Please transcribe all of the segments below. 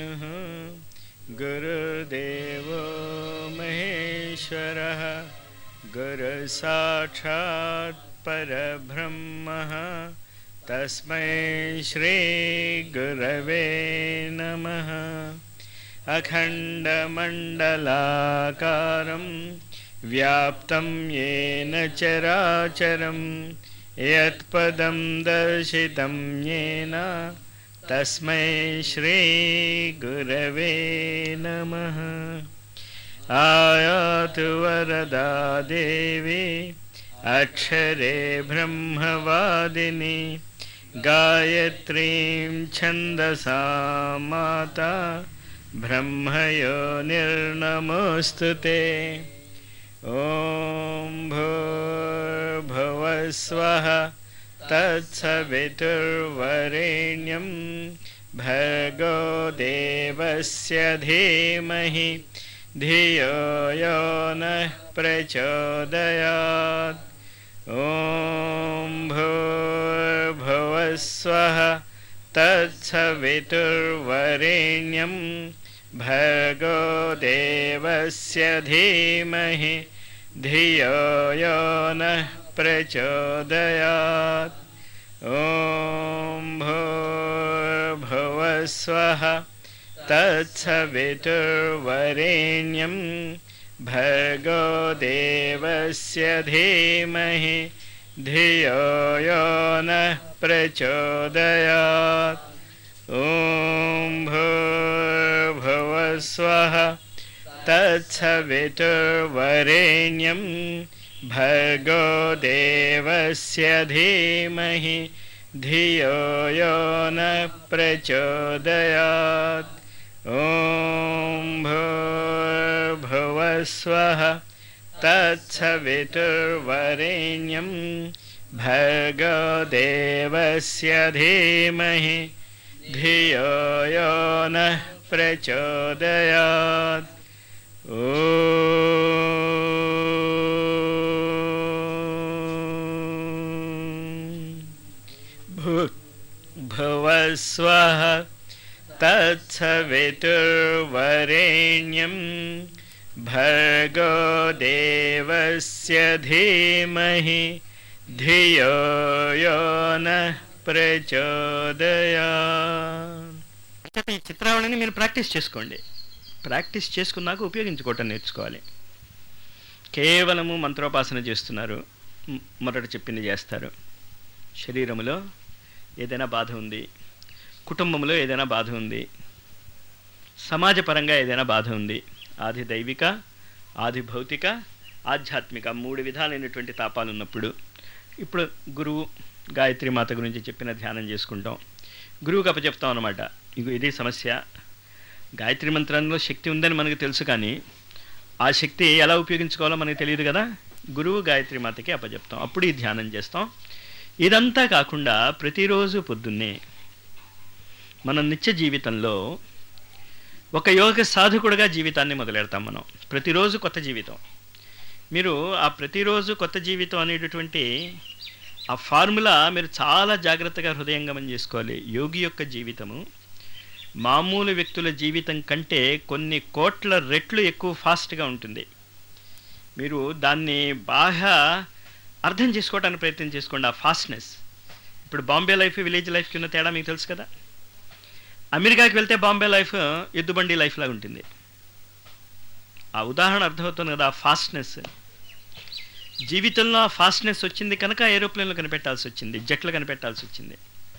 गुरुर्विष्णुः गुरुर्देवो महेश्वरः गुरुसाक्षात् परब्रह्मः तस्मै श्रीगुरवे नमः। अखण्डमण्डलाकारं व्याप्तं येन चराचरं यत्पदं दर्शितं येन तस्मै श्रीगुरवे नमः। आयातु वरदा देवी अक्षरे ब्रह्मवादिनी गायत्रीं छन्दसा माता ब्रह्मयोनिर्नमोऽस्तुते। ॐ भूर्भुवः स्वः तत्सवितुर्वरेण्यं भर्गो देवस्य धीमहि धियो यो नः प्रचोदयात्। ॐ भूर्भुवः स्वः तत्सवितुर्वरेण्यं भर्गो देवस्य धीमहि धियो यो नः प्रचोदयात्। ॐ भूर्भुवः स्वः तत्सवितुर्वरेण्यं भर्गो देवस्य धीमहि धियो यो नः प्रचोदयात्। ॐ भूर्भुवः स्वः तत्सवितुर्वरेण्यं भर्गो देवस्य धीमहि धियो यो नः प्रचोदयात्। ॐ भूर्भुवः स्वः तत्सवितुर्वरेण्यं भर्गो देवस्य धीमहि धियो यो नः प्रचोदयात्। भुवः स्वः तत्सवितुर्वरेण्यं भर्गो देवस्य धीमहि धियो यो नः ప్రచోదయాత్. ఈ చిత్రావళిని మీరు ప్రాక్టీస్ చేసుకోండి. ప్రాక్టీస్ చేసుకున్నాక ఉపయోగించుకోవటం నేర్చుకోవాలి. కేవలము మంత్రోపాసన చేస్తున్నారు, మొదట చెప్పింది చేస్తారు. శరీరములో ఏదైనా బాధ ఉంది, కుటుంబంలో ఏదైనా బాధ ఉంది, సమాజపరంగా ఏదైనా బాధ ఉంది, ఆది దైవిక, ఆది భౌతిక, ఆధ్యాత్మిక మూడు విధాలైనటువంటి తాపాలు ఉన్నప్పుడు ఇప్పుడు గురువు గాయత్రి మాత గురించి చెప్పిన ధ్యానం చేసుకుంటాం. గురువుకి అప్పచెప్తాం అన్నమాట. ఇది సమస్య. గాయత్రి మంత్రంలో శక్తి ఉందని మనకు తెలుసు, కానీ ఆ శక్తి ఎలా ఉపయోగించుకోవాలో మనకు తెలియదు కదా. గురువు గాయత్రి మాతకి అప్పచెప్తాం, అప్పుడు ఈ ధ్యానం చేస్తాం. ఇదంతా కాకుండా ప్రతిరోజు పొద్దున్నే మన నిత్య జీవితంలో ఒక యోగ సాధకుడుగా జీవితాన్ని మొదలెడతాం మనం. ప్రతిరోజు కొత్త జీవితం. మీరు ఆ ప్రతిరోజు కొత్త జీవితం అనేటటువంటి ఆ ఫార్ములా మీరు చాలా జాగ్రత్తగా హృదయంగమం చేసుకోవాలి. యోగి యొక్క జీవితము మామూలు వ్యక్తుల జీవితం కంటే కొన్ని కోట్ల రెట్లు ఎక్కువ ఫాస్ట్గా ఉంటుంది. మీరు దాన్ని బాగా అర్థం చేసుకోవడానికి ప్రయత్నం చేసుకోండి. ఆ ఫాస్ట్నెస్. ఇప్పుడు బాంబే లైఫ్, విలేజ్ లైఫ్కి ఉన్న తేడా మీకు తెలుసు కదా. అమెరికాకి వెళ్తే బాంబే లైఫ్ ఎద్దుబండి లైఫ్ లాగా ఉంటుంది. ఆ ఉదాహరణ అర్థమవుతుంది కదా. ఆ ఫాస్ట్నెస్ జీవితంలో ఆ ఫాస్ట్నెస్ వచ్చింది కనుక ఏరోప్లేన్లు కనిపెట్టాల్సి వచ్చింది, జట్లు కనిపెట్టాల్సి వచ్చింది.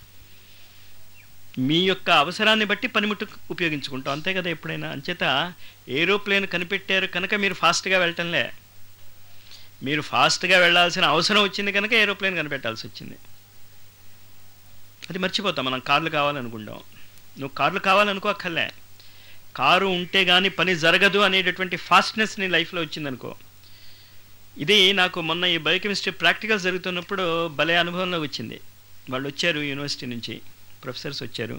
మీ యొక్క అవసరాన్ని బట్టి పనిముట్టు ఉపయోగించుకుంటాం, అంతే కదా ఎప్పుడైనా. అంచేత ఏరోప్లేన్ కనిపెట్టారు కనుక మీరు ఫాస్ట్గా వెళ్ళటంలే, మీరు ఫాస్ట్గా వెళ్ళాల్సిన అవసరం వచ్చింది కనుక ఏరోప్లేన్ కనిపెట్టాల్సి వచ్చింది. అది మర్చిపోతాం మనం. కార్లు కావాలనుకుంటాం. నువ్వు కార్లు కావాలనుకోక్కర్లే, కారు ఉంటే కానీ పని జరగదు అనేటటువంటి ఫాస్ట్నెస్ నీ లైఫ్లో వచ్చిందనుకో. ఇది నాకు మొన్న ఈ బయోకెమిస్ట్రీ ప్రాక్టికల్స్ జరుగుతున్నప్పుడు భలే అనుభవంలో వచ్చింది. వాళ్ళు వచ్చారు యూనివర్సిటీ నుంచి, ప్రొఫెసర్స్ వచ్చారు.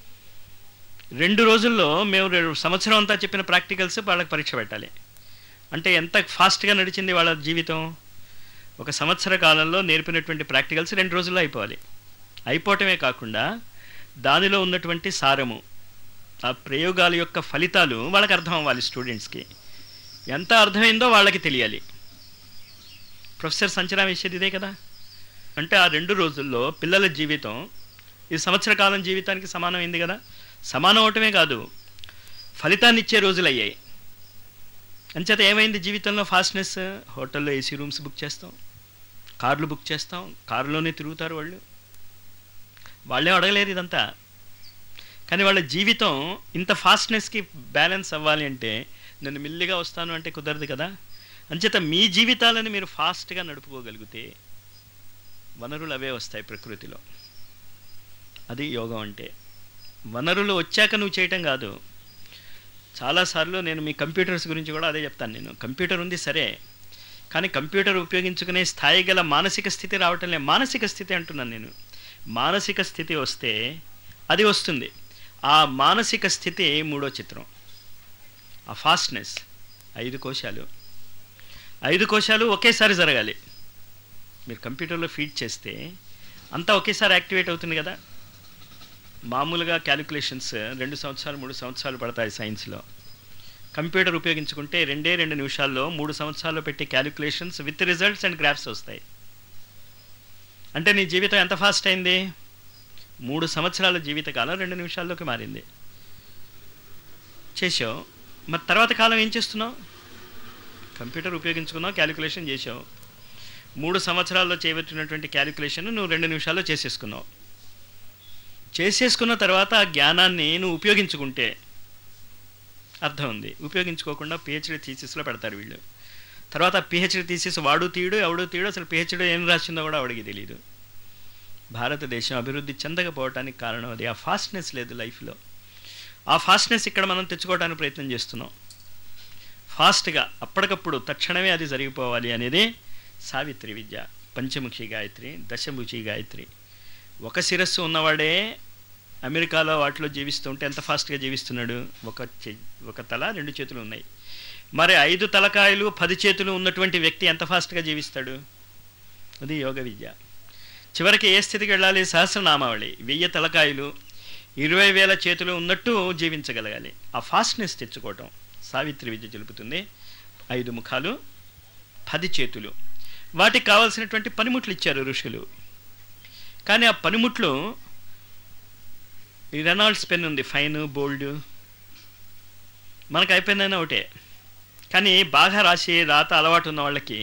2 రోజుల్లో మేము సంవత్సరం అంతా చెప్పిన ప్రాక్టికల్స్ వాళ్ళకి పరీక్ష పెట్టాలి. అంటే ఎంత ఫాస్ట్గా నడిచింది వాళ్ళ జీవితం. ఒక సంవత్సర కాలంలో నేర్పినటువంటి ప్రాక్టికల్స్ 2 రోజుల్లో అయిపోవాలి. అయిపోవటమే కాకుండా దానిలో ఉన్నటువంటి సారము, ఆ ప్రయోగాల యొక్క ఫలితాలు వాళ్ళకి అర్థం అవ్వాలి. స్టూడెంట్స్కి ఎంత అర్థమైందో వాళ్ళకి తెలియాలి. ప్రొఫెసర్ సంచరా వేసేది ఇదే కదా. అంటే ఆ 2 రోజుల్లో పిల్లల జీవితం ఈ సంవత్సర కాలం జీవితానికి సమానమైంది కదా. సమానం అవటమే కాదు, ఫలితాన్ని ఇచ్చే రోజులు అయ్యాయి. అంచేత ఏమైంది జీవితంలో ఫాస్ట్నెస్? హోటల్లో ఏసీ రూమ్స్ బుక్ చేస్తాం, కార్లు బుక్ చేస్తాం, కారులోనే తిరుగుతారు వాళ్ళు. వాళ్ళే అడగలేరు ఇదంతా. కానీ వాళ్ళ జీవితం ఇంత ఫాస్ట్నెస్కి బ్యాలెన్స్ అవ్వాలి అంటే నేను మెల్లిగా వస్తాను అంటే కుదరదు కదా. అంచేత మీ జీవితాలను మీరు ఫాస్ట్గా నడుపుకోగలిగితే వనరులు అవే వస్తాయి ప్రకృతిలో. అది యోగం అంటే. వనరులు వచ్చాక నువ్వు చేయటం కాదు. చాలాసార్లు నేను మీ కంప్యూటర్స్ గురించి కూడా అదే చెప్తాను. నేను కంప్యూటర్ ఉంది సరే, కానీ కంప్యూటర్ ఉపయోగించుకునే స్థాయి గల మానసిక స్థితి రావటం లేదు. మానసిక స్థితి అంటున్నాను నేను. మానసిక స్థితి వస్తే అది వస్తుంది. ఆ మానసిక స్థితి 3వ చిత్రం. ఆ ఫాస్ట్నెస్ 5 కోశాలు, 5 కోశాలు ఒకేసారి జరగాలి. మీరు కంప్యూటర్లో ఫీడ్ చేస్తే అంతా ఒకేసారి యాక్టివేట్ అవుతుంది కదా. మామూలుగా క్యాలిక్యులేషన్స్ 2 సంవత్సరాలు 3 సంవత్సరాలు పడతాయి సైన్స్లో. కంప్యూటర్ ఉపయోగించుకుంటే 2 నిమిషాల్లో 3 సంవత్సరాల్లో పెట్టే calculations with results and graphs వస్తాయి. అంటే నీ జీవితం ఎంత ఫాస్ట్ అయింది? 3 సంవత్సరాల జీవితకాలం 2 నిమిషాల్లోకి మారింది. చేసావు. మరి తర్వాత కాలం ఏం చేస్తున్నావు? కంప్యూటర్ ఉపయోగించుకున్నావు, క్యాలిక్యులేషన్ చేసావు. 3 సంవత్సరాల్లో చేయబట్టినటువంటి క్యాలిక్యులేషన్ నువ్వు 2 నిమిషాల్లో చేసేసుకున్నావు. చేసేసుకున్న తర్వాత ఆ జ్ఞానాన్ని నువ్వు ఉపయోగించుకుంటే అర్థం ఉంది. ఉపయోగించుకోకుండా పిహెచ్డీ థీసిస్లో పెడతారు వీళ్ళు. తర్వాత పిహెచ్డీ థీసిస్ వాడు తీయడు, ఎవడో తీయడు. అసలు పిహెచ్డీ ఏం రాసిందో కూడా వాడికి తెలియదు. భారతదేశం అభివృద్ధి చెందకపోవటానికి కారణం అది. ఆ ఫాస్ట్నెస్ లేదు లైఫ్లో. ఆ ఫాస్ట్నెస్ ఇక్కడ మనం తెచ్చుకోవడానికి ప్రయత్నం చేస్తున్నాం. ఫాస్ట్గా అప్పటికప్పుడు తక్షణమే అది జరిగిపోవాలి అనేది సావిత్రి విద్య. పంచముఖి గాయత్రి, దశముఖి గాయత్రి. ఒక శిరస్సు ఉన్నవాడే అమెరికాలో వాటిలో జీవిస్తుంటే ఎంత ఫాస్ట్గా జీవిస్తున్నాడు? ఒక తల 2 చేతులు ఉన్నాయి. మరి 5 తలకాయలు 10 చేతులు ఉన్నటువంటి వ్యక్తి ఎంత ఫాస్ట్గా జీవిస్తాడు? అది యోగ విద్య. చివరికి ఏ స్థితికి వెళ్ళాలి? సహస్రనామావళి. 1000 తలకాయలు 20,000 చేతులు ఉన్నట్టు జీవించగలగాలి. ఆ ఫాస్ట్నెస్ తెచ్చుకోవటం సావిత్రి విద్య తెలుపుతుంది. 5 ముఖాలు, 10 చేతులు. వాటికి కావాల్సినటువంటి పనిముట్లు ఇచ్చారు ఋషులు. కానీ ఆ పనిముట్లు, ఈ రెనాల్డ్స్ పెన్ ఉంది, ఫైన్ బోల్డ్, మనకు అయిపోయిందైనా ఒకటే. కానీ బాగా రాసి రాత అలవాటు ఉన్న వాళ్ళకి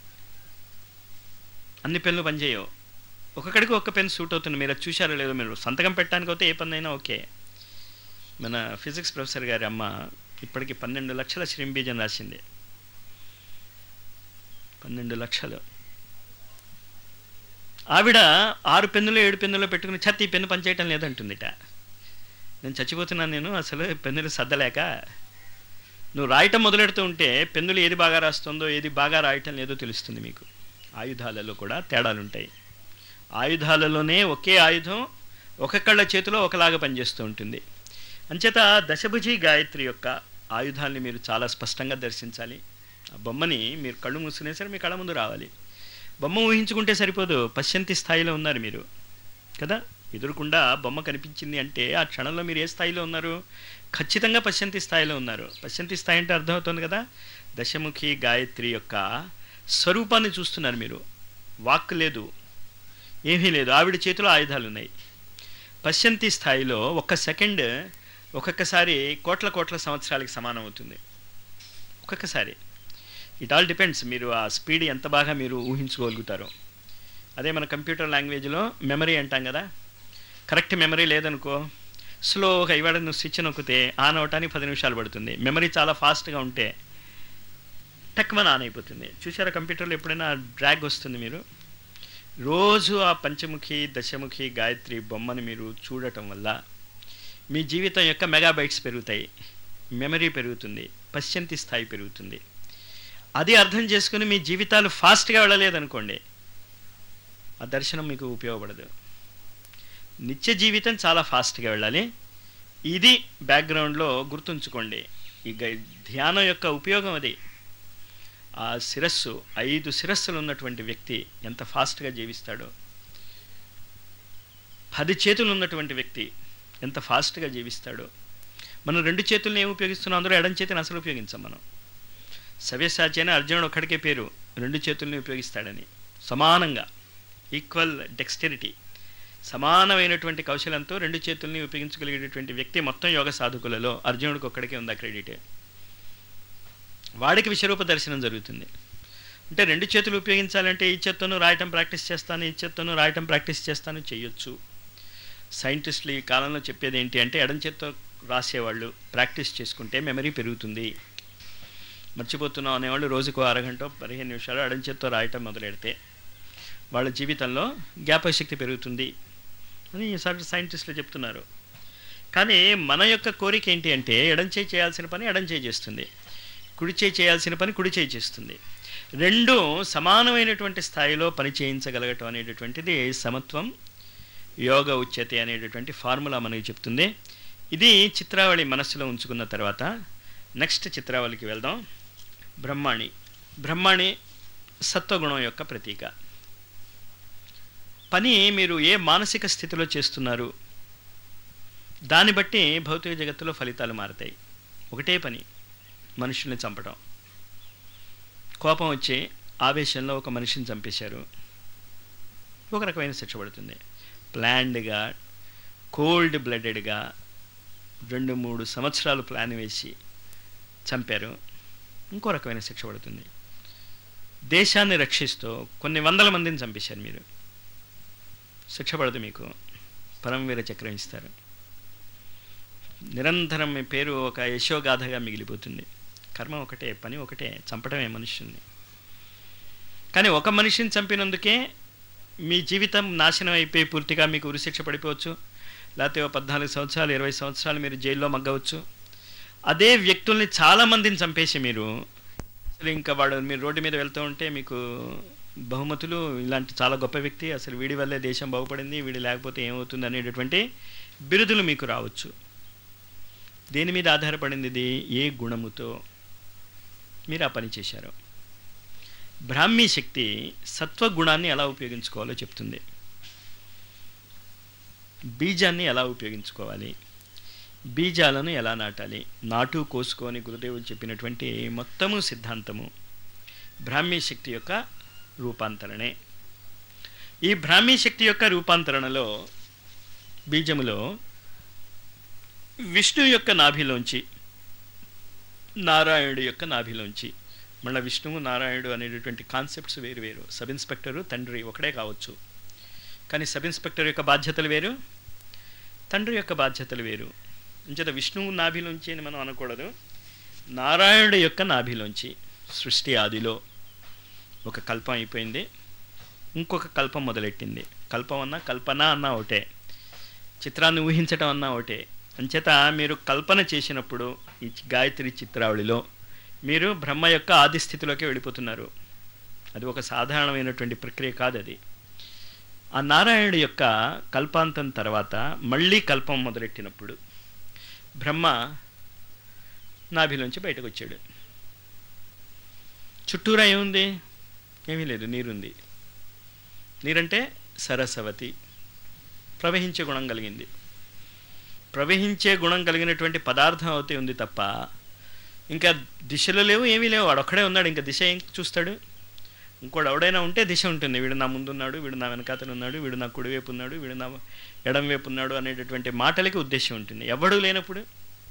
అన్ని పెన్నులు పనిచేయవు. ఒక్కొక్కడికి ఒక్క పెన్ సూట్ అవుతుంది. మీరు అది చూశారో లేదో. మీరు సంతకం పెట్టడానికి అయితే ఏ పని అయినా ఓకే. మన ఫిజిక్స్ ప్రొఫెసర్ గారి అమ్మ ఇప్పటికి 12 లక్షల శ్రీంబీజం రాసింది. 12 లక్షలు. ఆవిడ 6 పెన్నులు 7 పెన్నులు పెట్టుకుని ఈ పెన్ను పనిచేయటం లేదంటుందిట. నేను చచ్చిపోతున్నాను, నేను అసలు పెన్నులు సర్దలేక. నువ్వు రాయటం మొదలెడుతూ ఉంటే పెన్నులు ఏది బాగా రాస్తుందో ఏది బాగా రాయటం లేదో తెలుస్తుంది మీకు. ఆయుధాలలో కూడా తేడాలుంటాయి. ఆయుధాలలోనే ఒకే ఆయుధం ఒక్కొక్కళ్ళ చేతిలో ఒకలాగా పనిచేస్తూ ఉంటుంది. అంచేత దశభుజి గాయత్రి యొక్క ఆయుధాన్ని మీరు చాలా స్పష్టంగా దర్శించాలి. ఆ బొమ్మని మీరు కళ్ళు మూసుకునే సరే మీ కళ్ళ ముందు రావాలి. బొమ్మ ఊహించుకుంటే సరిపోదు. పశ్యంతి స్థాయిలో ఉన్నారు మీరు కదా. ఎదురుకుండా బొమ్మ కనిపించింది అంటే ఆ క్షణంలో మీరు ఏ స్థాయిలో ఉన్నారు? ఖచ్చితంగా పశ్యంతి స్థాయిలో ఉన్నారు. పశ్యంతి స్థాయి అంటే అర్థమవుతుంది కదా. దశముఖి గాయత్రి యొక్క స్వరూపాన్ని చూస్తున్నారు మీరు. వాక్ లేదు, ఏమీ లేదు. ఆవిడ చేతిలో ఆయుధాలు ఉన్నాయి. పశ్యంతి స్థాయిలో 1 సెకండ్ ఒక్కొక్కసారి కోట్ల సంవత్సరాలకి సమానం అవుతుంది. ఒక్కొక్కసారి. ఇట్ ఆల్ డిపెండ్స్ మీరు ఆ స్పీడ్ ఎంత బాగా మీరు ఊహించుకోగలుగుతారో. అదే మన కంప్యూటర్ లాంగ్వేజ్లో మెమరీ అంటాం కదా. కరెక్ట్ మెమరీ లేదనుకో, స్లోగా ఇవాళ నువ్వు స్విచ్ నొక్కితే ఆన్ అవటానికి 10 నిమిషాలు పడుతుంది. మెమరీ చాలా ఫాస్ట్గా ఉంటే టక్మన్ ఆన్ అయిపోతుంది. చూసారా కంప్యూటర్లో ఎప్పుడైనా డ్రాగ్ వస్తుంది. మీరు రోజు ఆ పంచముఖి దశముఖి గాయత్రి బొమ్మని మీరు చూడటం వల్ల మీ జీవితం యొక్క మెగాబైట్స్ పెరుగుతాయి, మెమరీ పెరుగుతుంది, పశ్యంతి స్థాయి పెరుగుతుంది. అది అర్థం చేసుకుని మీ జీవితాలు ఫాస్ట్గా వెళ్ళలేదనుకోండి, ఆ దర్శనం మీకు ఉపయోగపడదు. నిత్య జీవితం చాలా ఫాస్ట్గా వెళ్ళాలి. ఇది బ్యాక్గ్రౌండ్లో గుర్తుంచుకోండి. ఈ ధ్యానం యొక్క ఉపయోగం అది. ఆ శిరస్సు 5 శిరస్సులు ఉన్నటువంటి వ్యక్తి ఎంత ఫాస్ట్గా జీవిస్తాడో, 10 చేతులు ఉన్నటువంటి వ్యక్తి ఎంత ఫాస్ట్గా జీవిస్తాడో, మనం రెండు చేతుల్ని ఏమి ఉపయోగిస్తున్నాం? అందులో ఎడం చేతిని అసలు ఉపయోగించాం మనం. సవ్యసాచి అని అర్జునుడు ఒక్కడికే పేరు, రెండు చేతుల్ని ఉపయోగిస్తాడని. సమానంగా ఈక్వల్ డెక్స్టెరిటీ, సమానమైనటువంటి కౌశలంతో రెండు చేతుల్ని ఉపయోగించగలిగేటటువంటి వ్యక్తి మొత్తం యోగ సాధకులలో అర్జునుడికి ఒక్కడికే ఉంది ఆ క్రెడిట్. వాడికి విశ్వరూప దర్శనం జరుగుతుంది. అంటే రెండు చేతులు ఉపయోగించాలంటే ఈ చేత్తోనూ రాయటం ప్రాక్టీస్ చేస్తాను, ఈ చేత్తోనూ రాయటం ప్రాక్టీస్ చేస్తాను చేయొచ్చు. సైంటిస్టులు ఈ కాలంలో చెప్పేది ఏంటి అంటే ఎడం చేత్తో రాసేవాళ్ళు ప్రాక్టీస్ చేసుకుంటే మెమరీ పెరుగుతుంది. మర్చిపోతున్నాం అనేవాళ్ళు రోజుకు అరగంట 15 నిమిషాలు ఎడం చేత్తో రాయటం మొదలెడితే వాళ్ళ జీవితంలో జ్ఞాపకశక్తి పెరుగుతుంది అని ఈసారి సైంటిస్టులు చెప్తున్నారు. కానీ మన యొక్క కోరిక ఏంటి అంటే ఎడం చేయి చేయాల్సిన పని ఎడం చేయి చేస్తుంది, కుడి చేయి చేయాల్సిన పని కుడి చేయి చేస్తుంది. రెండు సమానమైనటువంటి స్థాయిలో పని చేయించగలగటం అనేటటువంటిది సమత్వం యోగ ఉచ్యతే అనేటటువంటి ఫార్ములా మనకి చెప్తుంది. ఇది చిత్రావళి మనస్సులో ఉంచుకున్న తర్వాత నెక్స్ట్ చిత్రావళికి వెళ్దాం. బ్రహ్మాణి. బ్రహ్మాణి సత్వగుణం యొక్క ప్రతీక. పని మీరు ఏ మానసిక స్థితిలో చేస్తున్నారు దాన్ని బట్టి భౌతిక జగత్తులో ఫలితాలు మారుతాయి. ఒకటే పని, మనుషుల్ని చంపడం. కోపం వచ్చి ఆవేశంలో ఒక మనిషిని చంపేశారు, ఒక రకమైన శిక్ష పడుతుంది. ప్లాన్డ్గా కోల్డ్ బ్లడెడ్గా 2-3 సంవత్సరాలు ప్లాన్ వేసి చంపారు, ఇంకో రకమైన శిక్ష పడుతుంది. దేశాన్ని రక్షిస్తూ కొన్ని వందల మందిని చంపేశారు మీరు, శిక్ష పడదు, మీకు పరమవీర చక్రం ఇస్తారు. నిరంతరం మీ పేరు ఒక యశోగాథగా మిగిలిపోతుంది. కర్మ ఒకటే, పని ఒకటే, చంపడమే మనుషుల్ని. కానీ ఒక మనిషిని చంపినందుకే మీ జీవితం నాశనం అయిపోయి పూర్తిగా మీకు ఉరిశిక్ష పడిపోవచ్చు, లేకపోతే 14 సంవత్సరాలు 20 సంవత్సరాలు మీరు జైల్లో మగ్గవచ్చు. అదే వ్యక్తుల్ని చాలామందిని చంపేసి మీరు అసలు ఇంకా మీరు రోడ్డు మీద వెళ్తూ ఉంటే మీకు బహుమతులు, ఇలాంటి చాలా గొప్ప వ్యక్తి, అసలు వీడి వల్లే దేశం బాగుపడింది, వీడి లేకపోతే ఏమవుతుంది అనేటటువంటి బిరుదులు మీకు రావచ్చు. దేని మీద ఆధారపడింది ఇది? ఏ గుణముతో మీరు ఆ పని చేశారు. బ్రాహ్మీ శక్తి సత్వగుణాన్ని ఎలా ఉపయోగించుకోవాలో చెప్తుంది. బీజాన్ని ఎలా ఉపయోగించుకోవాలి, బీజాలను ఎలా నాటాలి, నాటు కోసుకొని గురుదేవులు చెప్పినటువంటి మొత్తము సిద్ధాంతము బ్రాహ్మీ శక్తి యొక్క రూపాంతరణే. ఈ బ్రాహ్మీ శక్తి యొక్క రూపాంతరణలో బీజములో విష్ణు యొక్క నాభిలోంచి, నారాయణుడు యొక్క నాభిలోంచి, మళ్ళీ విష్ణువు నారాయణుడు అనేటటువంటి కాన్సెప్ట్స్ వేరు వేరు. సబ్ ఇన్స్పెక్టరు తండ్రి ఒకడే కావచ్చు, కానీ సబ్ ఇన్స్పెక్టర్ యొక్క బాధ్యతలు వేరు, తండ్రి యొక్క బాధ్యతలు వేరు. అంచేత విష్ణువు నాభిలోంచి అని మనం అనకూడదు, నారాయణుడి యొక్క నాభిలోంచి. సృష్టి ఆదిలో ఒక కల్పం అయిపోయింది, ఇంకొక కల్పం మొదలెట్టింది. కల్పం అన్నా కల్పన అన్నా ఒకటే, చిత్రాన్ని ఊహించటం అన్నా ఒకటే. అంచేత మీరు కల్పన చేసినప్పుడు ఈ గాయత్రి చిత్రావళిలో మీరు బ్రహ్మ యొక్క ఆది స్థితిలోకి వెళ్ళిపోతున్నారు. అది ఒక సాధారణమైనటువంటి ప్రక్రియ కాదు అది. ఆ నారాయణుడి యొక్క కల్పాంతం తర్వాత మళ్ళీ కల్పం మొదలెట్టినప్పుడు బ్రహ్మ నాభిలోంచి బయటకు వచ్చాడు. చుట్టూరా ఏముంది? ఏమీ లేదు, నీరుంది. నీరంటే సరస్వతి, ప్రవహించే గుణం కలిగింది. ప్రవహించే గుణం కలిగినటువంటి పదార్థం అవుతే ఉంది తప్ప ఇంకా దిశలు లేవు, ఏమీ లేవు. వాడొక్కడే ఉన్నాడు, ఇంకా దిశ ఏం చూస్తాడు? ఇంకోటి ఎవడైనా ఉంటే దిశ ఉంటుంది. వీడు నా ముందున్నాడు, వీడు నా వెనకాతలు ఉన్నాడు, వీడు నా కుడివైపు ఉన్నాడు, వీడు నా ఎడం వైపు ఉన్నాడు అనేటటువంటి మాటలకి ఉద్దేశం ఉంటుంది. ఎవడు లేనప్పుడు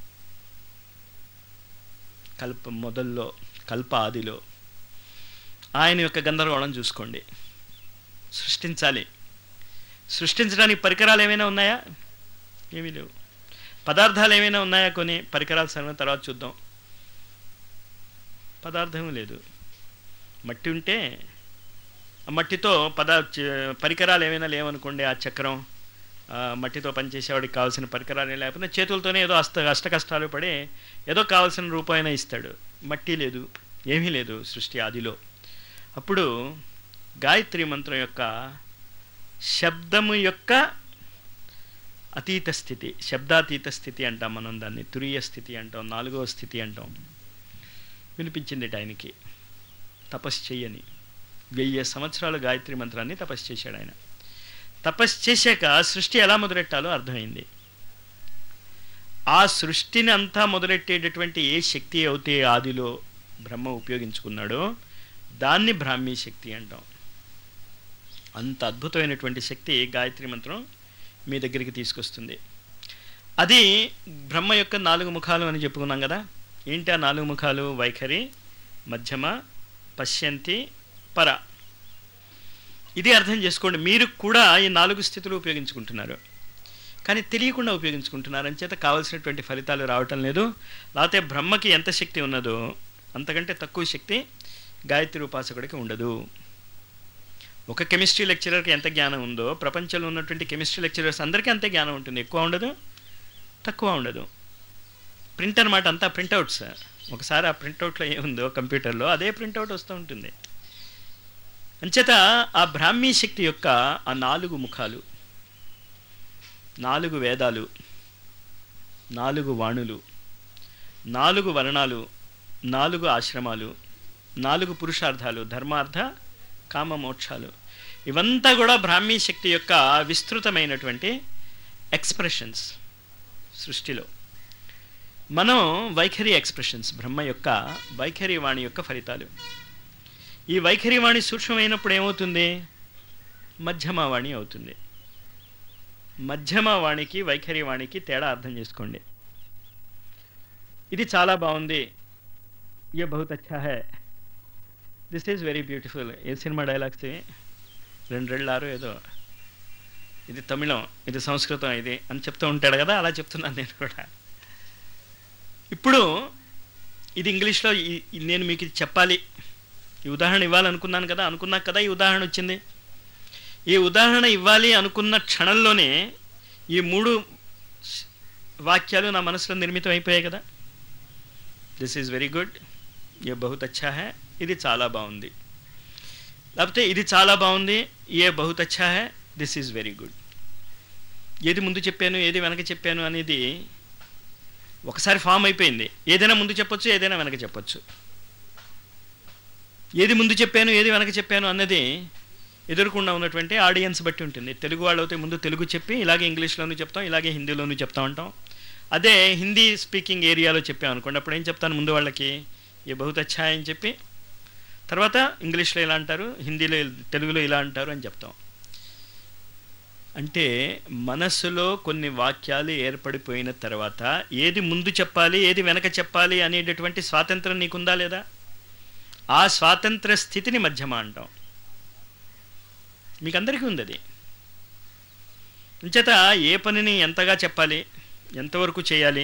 కల్ప మొదల్లో, కల్ప ఆదిలో ఆయన యొక్క గందరగోళం చూసుకోండి. సృష్టించాలి. సృష్టించడానికి పరికరాలు ఏమైనా ఉన్నాయా? ఏమీ లేవు. పదార్థాలు ఏమైనా ఉన్నాయా? కొన్ని పరికరాలు సరైన తర్వాత చూద్దాం. పదార్థం లేదు. మట్టి ఉంటే ఆ మట్టితో పరికరాలు ఏమైనా లేవనుకోండి, ఆ చక్రం మట్టితో పనిచేసేవాడికి కావాల్సిన పరికరాలు లేకపోతే చేతులతోనే ఏదో అష్ట కష్టాలు పడి ఏదో కావాల్సిన రూపాయన ఇస్తాడు. మట్టి లేదు, ఏమీ లేదు సృష్టి ఆదిలో. అప్పుడు గాయత్రి మంత్రం యొక్క శబ్దము యొక్క అతీత స్థితి, శబ్దాతీత స్థితి అంటాం మనం దాన్ని, తురీయ స్థితి అంటాం, 4వ స్థితి అంటాం. వినిపించింది ఆయనకి. తపస్సు చెయ్యని 1000 సంవత్సరాలు గాయత్రి మంత్రాన్ని తపస్సు చేశాడు ఆయన. తపస్సు చేశాక సృష్టి ఎలా మొదలెట్టాలో అర్థమైంది. ఆ సృష్టిని అంతా మొదలెట్టేటటువంటి ఏ శక్తి అయితే ఆదిలో బ్రహ్మ ఉపయోగించుకున్నాడో దాన్ని బ్రాహ్మీ శక్తి అంటాం. అంత అద్భుతమైనటువంటి శక్తి గాయత్రి మంత్రం మీ దగ్గరికి తీసుకొస్తుంది. అది బ్రహ్మ యొక్క 4 ముఖాలు అని చెప్పుకున్నాం కదా. ఏంటి ఆ 4 ముఖాలు? వైఖరి, మధ్యమ, పశ్యంతి, పర. ఇది అర్థం చేసుకోండి. మీరు కూడా ఈ 4 స్థితులు ఉపయోగించుకుంటున్నారు, కానీ తెలియకుండా ఉపయోగించుకుంటున్నారు. అంచేత కావాల్సినటువంటి ఫలితాలు రావటం లేదు. లేకపోతే బ్రహ్మకి ఎంత శక్తి ఉన్నదో అంతకంటే తక్కువ శక్తి గాయత్రి ఉపాసకుడికి ఉండదు. ఒక కెమిస్ట్రీ లెక్చరర్కి ఎంత జ్ఞానం ఉందో ప్రపంచంలో ఉన్నటువంటి కెమిస్ట్రీ లెక్చరర్స్ అందరికీ అంతే జ్ఞానం ఉంటుంది. ఎక్కువ ఉండదు, తక్కువ ఉండదు. ప్రింట్ అనమాట, అంతా ప్రింట్అవుట్స్. ఒకసారి ఆ ప్రింట్అవుట్లో ఏముందో కంప్యూటర్లో అదే ప్రింట్అవుట్ వస్తూ ఉంటుంది. అంచేత ఆ బ్రాహ్మీ శక్తి యొక్క ఆ 4 ముఖాలు, 4 వేదాలు, 4 వాణులు, 4 వర్ణాలు, 4 ఆశ్రమాలు, 4 పురుషార్థాలు, ధర్మార్థ కామ మోక్షాలు, ఇవంతా కూడా బ్రాహ్మీ శక్తి యొక్క విస్తృతమైనటువంటి ఎక్స్ప్రెషన్స్ సృష్టిలో. మనం వైఖరి ఎక్స్ప్రెషన్స్, బ్రహ్మ యొక్క వైఖరి వాణి యొక్క ఫలితాలు. ఈ వైఖరి వాణి సూక్ష్మమైనప్పుడు ఏమవుతుంది? మధ్యమవాణి అవుతుంది. మధ్యమవాణికి వైఖరి వాణికి తేడా అర్థం చేసుకోండి. ఇది చాలా బాగుంది, ये बहुत अच्छा है, దిస్ ఈజ్ వెరీ బ్యూటిఫుల్. ఏ సినిమా డైలాగ్స్ ఇవి? 2 ఏదో, ఇది తమిళం, ఇది సంస్కృతం, ఇది అని చెప్తూ ఉంటాడు కదా, అలా చెప్తున్నాను నేను కూడా. ఇప్పుడు ఇది ఇంగ్లీష్లో నేను మీకు ఇది చెప్పాలి, ఈ ఉదాహరణ ఇవ్వాలనుకున్నాను కదా, అనుకున్నాక కదా ఈ ఉదాహరణ వచ్చింది. ఈ ఉదాహరణ ఇవ్వాలి అనుకున్న క్షణంలోనే ఈ 3 వాక్యాలు నా మనసులో నిర్మితం అయిపోయాయి కదా. దిస్ ఈజ్ వెరీ గుడ్, ఏ బహుత్ అచ్చా హై, ఇది చాలా బాగుంది. లేకపోతే ఇది చాలా బాగుంది, ఏ బహుత్ అచ్చా హై, దిస్ ఈజ్ వెరీ గుడ్. ఏది ముందు చెప్పాను ఏది వెనక చెప్పాను అనేది ఒకసారి ఫామ్ అయిపోయింది. ఏదైనా ముందు చెప్పొచ్చు, ఏదైనా వెనక చెప్పొచ్చు. ఏది ముందు చెప్పాను ఏది వెనక చెప్పాను అన్నది ఎదురుకుండా ఉన్నటువంటి ఆడియన్స్ బట్టి ఉంటుంది. తెలుగు వాళ్ళు అయితే ముందు తెలుగు చెప్పి ఇలాగే ఇంగ్లీష్లోనూ చెప్తాం, ఇలాగే హిందీలోనూ చెప్తా ఉంటాం. అదే హిందీ స్పీకింగ్ ఏరియాలో చెప్పాం అనుకోండి, అప్పుడు ఏం చెప్తాను? ముందు వాళ్ళకి ఏ బహుత్ అచ్చా అని చెప్పి, తర్వాత ఇంగ్లీష్లో ఇలా అంటారు, హిందీలో తెలుగులో ఇలా అంటారు అని చెప్తాం. అంటే మనస్సులో కొన్ని వాక్యాలు ఏర్పడిపోయిన తర్వాత ఏది ముందు చెప్పాలి ఏది వెనక చెప్పాలి అనేటటువంటి స్వాతంత్రం నీకుందా లేదా? ఆ స్వాతంత్ర స్థితిని మధ్యమ అంటాం. మీకు అందరికీ ఉంది అది. అంచేత ఏ పనిని ఎంతగా చెప్పాలి, ఎంతవరకు చేయాలి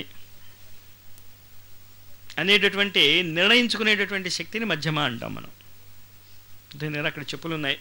అనేటటువంటి నిర్ణయించుకునేటటువంటి శక్తిని మధ్యమ అంటాం మనం. నేను అక్కడ చెప్పులు ఉన్నాయి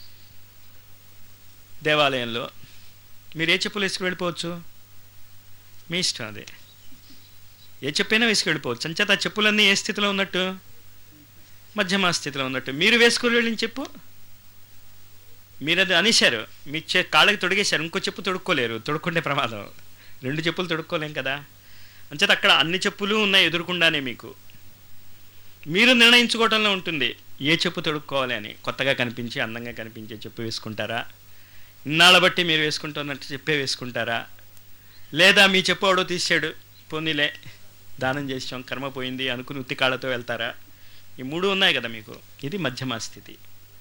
దేవాలయంలో, మీరు ఏ చెప్పులు వేసుకు వెళ్ళిపోవచ్చు, మీ ఇష్టం. అది ఏ చెప్పైనా వేసుకు వెళ్ళిపోవచ్చు. అంచేత ఆ చెప్పులన్నీ ఏ స్థితిలో ఉన్నట్టు? మధ్యమ స్థితిలో ఉన్నట్టు. మీరు వేసుకుని వెళ్ళిన చెప్పు మీరు అది అనేశారు, మీ కాళ్ళకి తొడిగేశారు, ఇంకో చెప్పు తొడుక్కోలేరు, తొడుక్కుంటే ప్రమాదం. 2 చెప్పులు తొడుక్కోలేం కదా. అంచేత అక్కడ అన్ని చెప్పులు ఉన్నాయి ఎదురుకుండానే. మీకు మీరు నిర్ణయించుకోవడంలో ఉంటుంది ఏ చెప్పు తొడుక్కోవాలి అని. కొత్తగా కనిపించి అందంగా కనిపించే చెప్పు వేసుకుంటారా, ఇన్నాళ్ళ బట్టి మీరు వేసుకుంటున్నట్టు చెప్పే వేసుకుంటారా, లేదా మీ చెప్పు అవడో తీసాడు పోనీలే దానం చేసాం కర్మ పోయింది అనుకుని ఉత్తి కాళ్ళతో వెళ్తారా? ఈ 3 ఉన్నాయి కదా మీకు. ఇది మధ్యమ స్థితి.